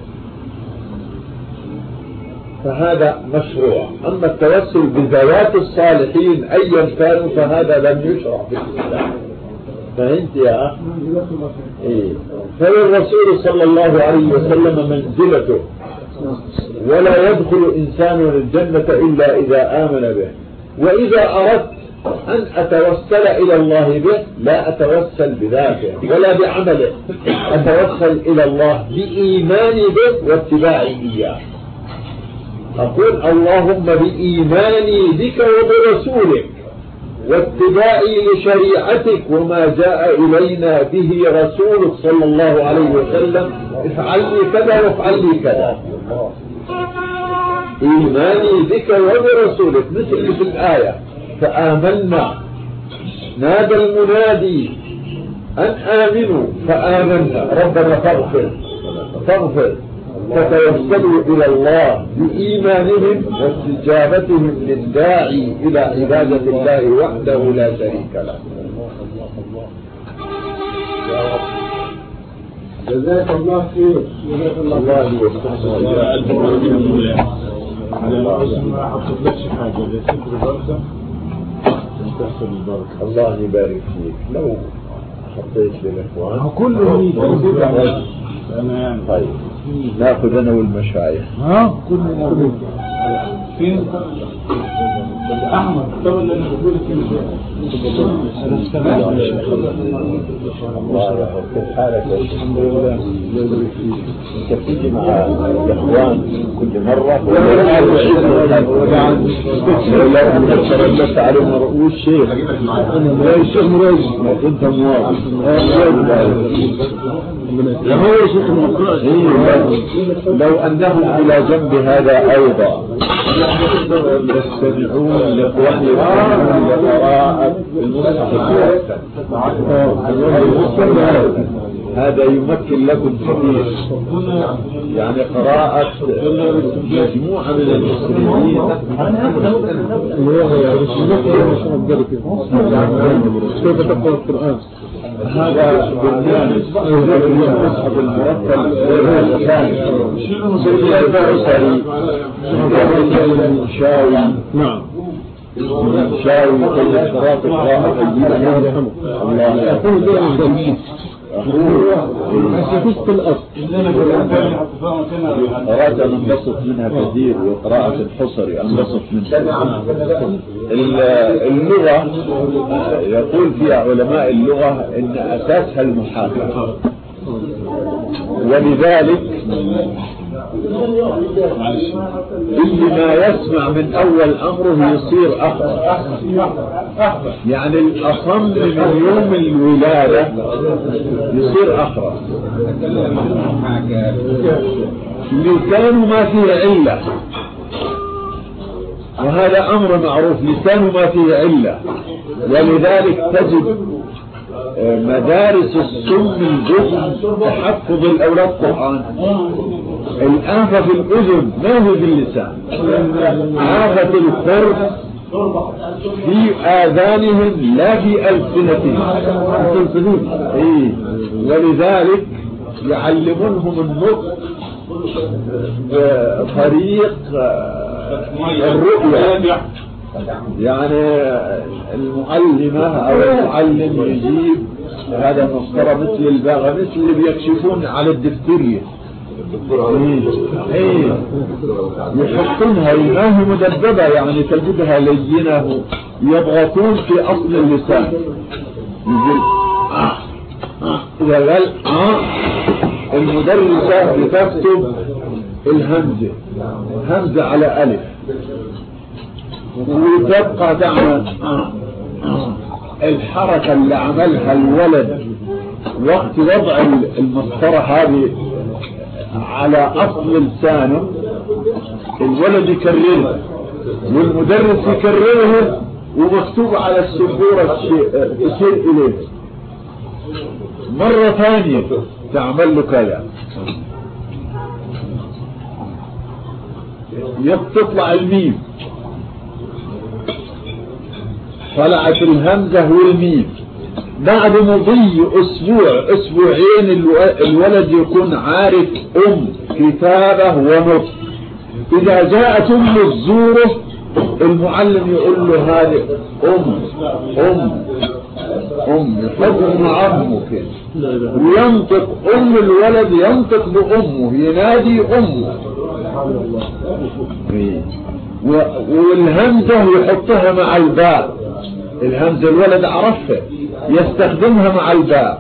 فهذا مشروع. أما التوسل بذوات الصالحين أيا كانوا فهذا لم يشرع في الإسلام. فهمت يا أخي؟ إيه. فالرسول صلى الله عليه وسلم منزلته، ولا يدخل إنسان الجنة إلا إذا آمن به. وإذا أردت أن أتوسل إلى الله به لا أتوسل بذاته ولا بعمله، أتوسل إلى الله بإيماني به واتباعي إياه. أقول اللهم بإيماني بك وبرسولك واتباعي لشريعتك وما جاء إلينا به رسولك صلى الله عليه وسلم، افعل لي كذا وافعل لي كذا. إيماني بك وبرسولك مثل في الآية فآمنا، نادى المنادي أن آمنوا فآمنا ربنا فاغفر فاغفر فتوسلوا إلى الله بإيمانهم واستجابتهم للداعي إلى عبادة الله وحده لا شريك له. جزاك الله خير. جزاك الله خير. ما حطيتلكش حاجة لستر بركة تحصل البركة. الله يبارك فيك. لو حطيت للإخوان كله يجب أنا يعني طيب ناخذ أنا والمشايخ. ها كله فين أحمد طبعا اللي أنا بقول لك الله يحفظك حالك. الحمد لله. انت بتيجي مع الاخوان كل مره ولا لو انك ترددت عليهم رؤوس شيخ انا الشيخ مريج انت موافق هو شيخ المقرأ. لو انهم الى جنب هذا ايضا يستمعون لاخواني لقراءة هذا يمكن لكم كثير، يعني قراءة مجموعة من المسلمين. كيف تقرأ القرآن؟ هذا برنامج المصحف المرتب سيدي البعثري شاوي. نعم شاوي كل الشراط قراءة جيدة. الله أقول ذلك قراءة انبسط منها كثير، وقراءة الحصري انبسط منها. اللغة يقول فيها علماء اللغة ان اساسها المحاكاة، ولذلك اللي ما يسمع من اول امره يصير اخطر. يعني الاصم من يوم الولادة يصير اخرس. لسانه ما فيه علة، وهذا امر معروف، لسانه ما فيه علة. ولذلك تجد مدارس السم الجزء تحفظ الاولاد قرآن. الآفة في الأذن ما هو باللسان، آفة القرب في آذانهم لا في ألسنتهم. إيه. ولذلك يعلمونهم النطق طريق الرؤية. يعني المعلمة أو المعلم يجيب هذا مسطرة مثل الباغة، مثل اللي بيكشفون على الدفترية. ايه يحطونها ما هي مدببة، يعني تجدها لينة، يضغطون في أصل اللسان. يقول آه آه. إذا قال آه المدرسة بتكتب الهمزة همزة على ألف، وتبقى تعمل آه آه. الحركة اللي عملها الولد وقت وضع المسطرة هذه على أصل لسانه، الولد يكررها والمدرس يكررها، ومكتوب على السبورة يصير إليه. مرة ثانية تعمل له كذا، تطلع الميم، طلعت الهمزة والميم. بعد مضي أسبوع أسبوعين الولد يكون عارف أم كتابة ونطق. إذا جاءت أم الزورة المعلم يقول له هذه أم أم أم، يحط مع أمه كده وينطق أم الولد، ينطق بأمه، ينادي أمه. والهمزة يحطها مع الباء، الهمزة الولد عرفها يستخدمها مع الباء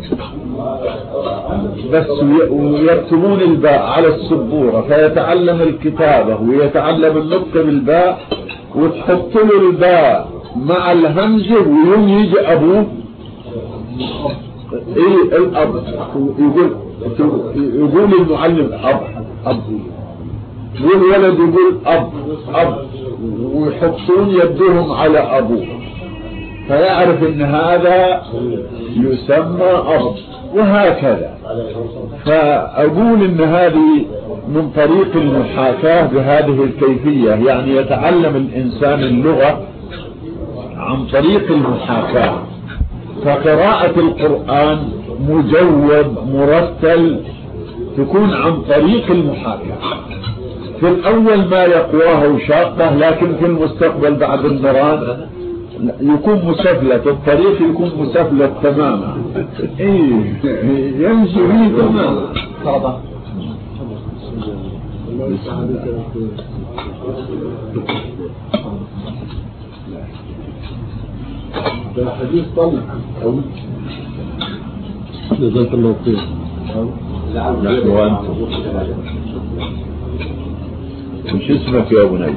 بس، ويكتبون الباء على السبورة فيتعلم الكتابة ويتعلم النطق بالباء، وتحط له الباء مع الهمزة ويوم يجي أبوه إيه الأب يقول يقول المعلم أب أب، والولد يقول أب أب، ويحطون يدهم على أبوه فيعرف ان هذا يسمى أب، وهكذا. فأقول ان هذه من طريق المحاكاة بهذه الكيفية، يعني يتعلم الإنسان اللغة عن طريق المحاكاة. فقراءة القرآن مجود مرتل تكون عن طريق المحاكاة. في الأول ما يقواه وشاقه، لكن في المستقبل بعد المران يكون مسفلت، الطريق يكون مسفلت تماما. ايه يمشي فيه تماما. ده حديث طلع او جزاك الله خير. نحن وانتم. وش اسمك يا بني؟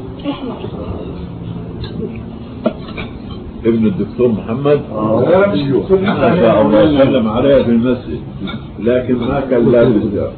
ابن الدكتور محمد. ما شاء الله يسلم عليه في المسجد، لكن ما كان لابس ده.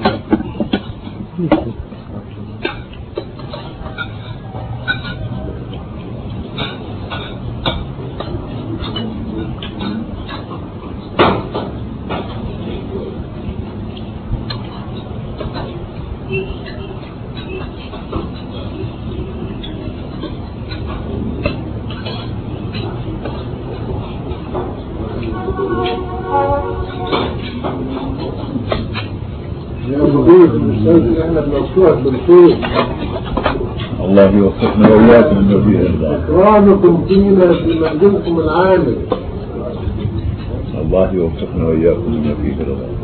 الله يوفقنا وإياكم إنه فيه الله. إكرامكم فينا في منزلكم العامل. الله يوفقنا وإياكم إنه فيه الله.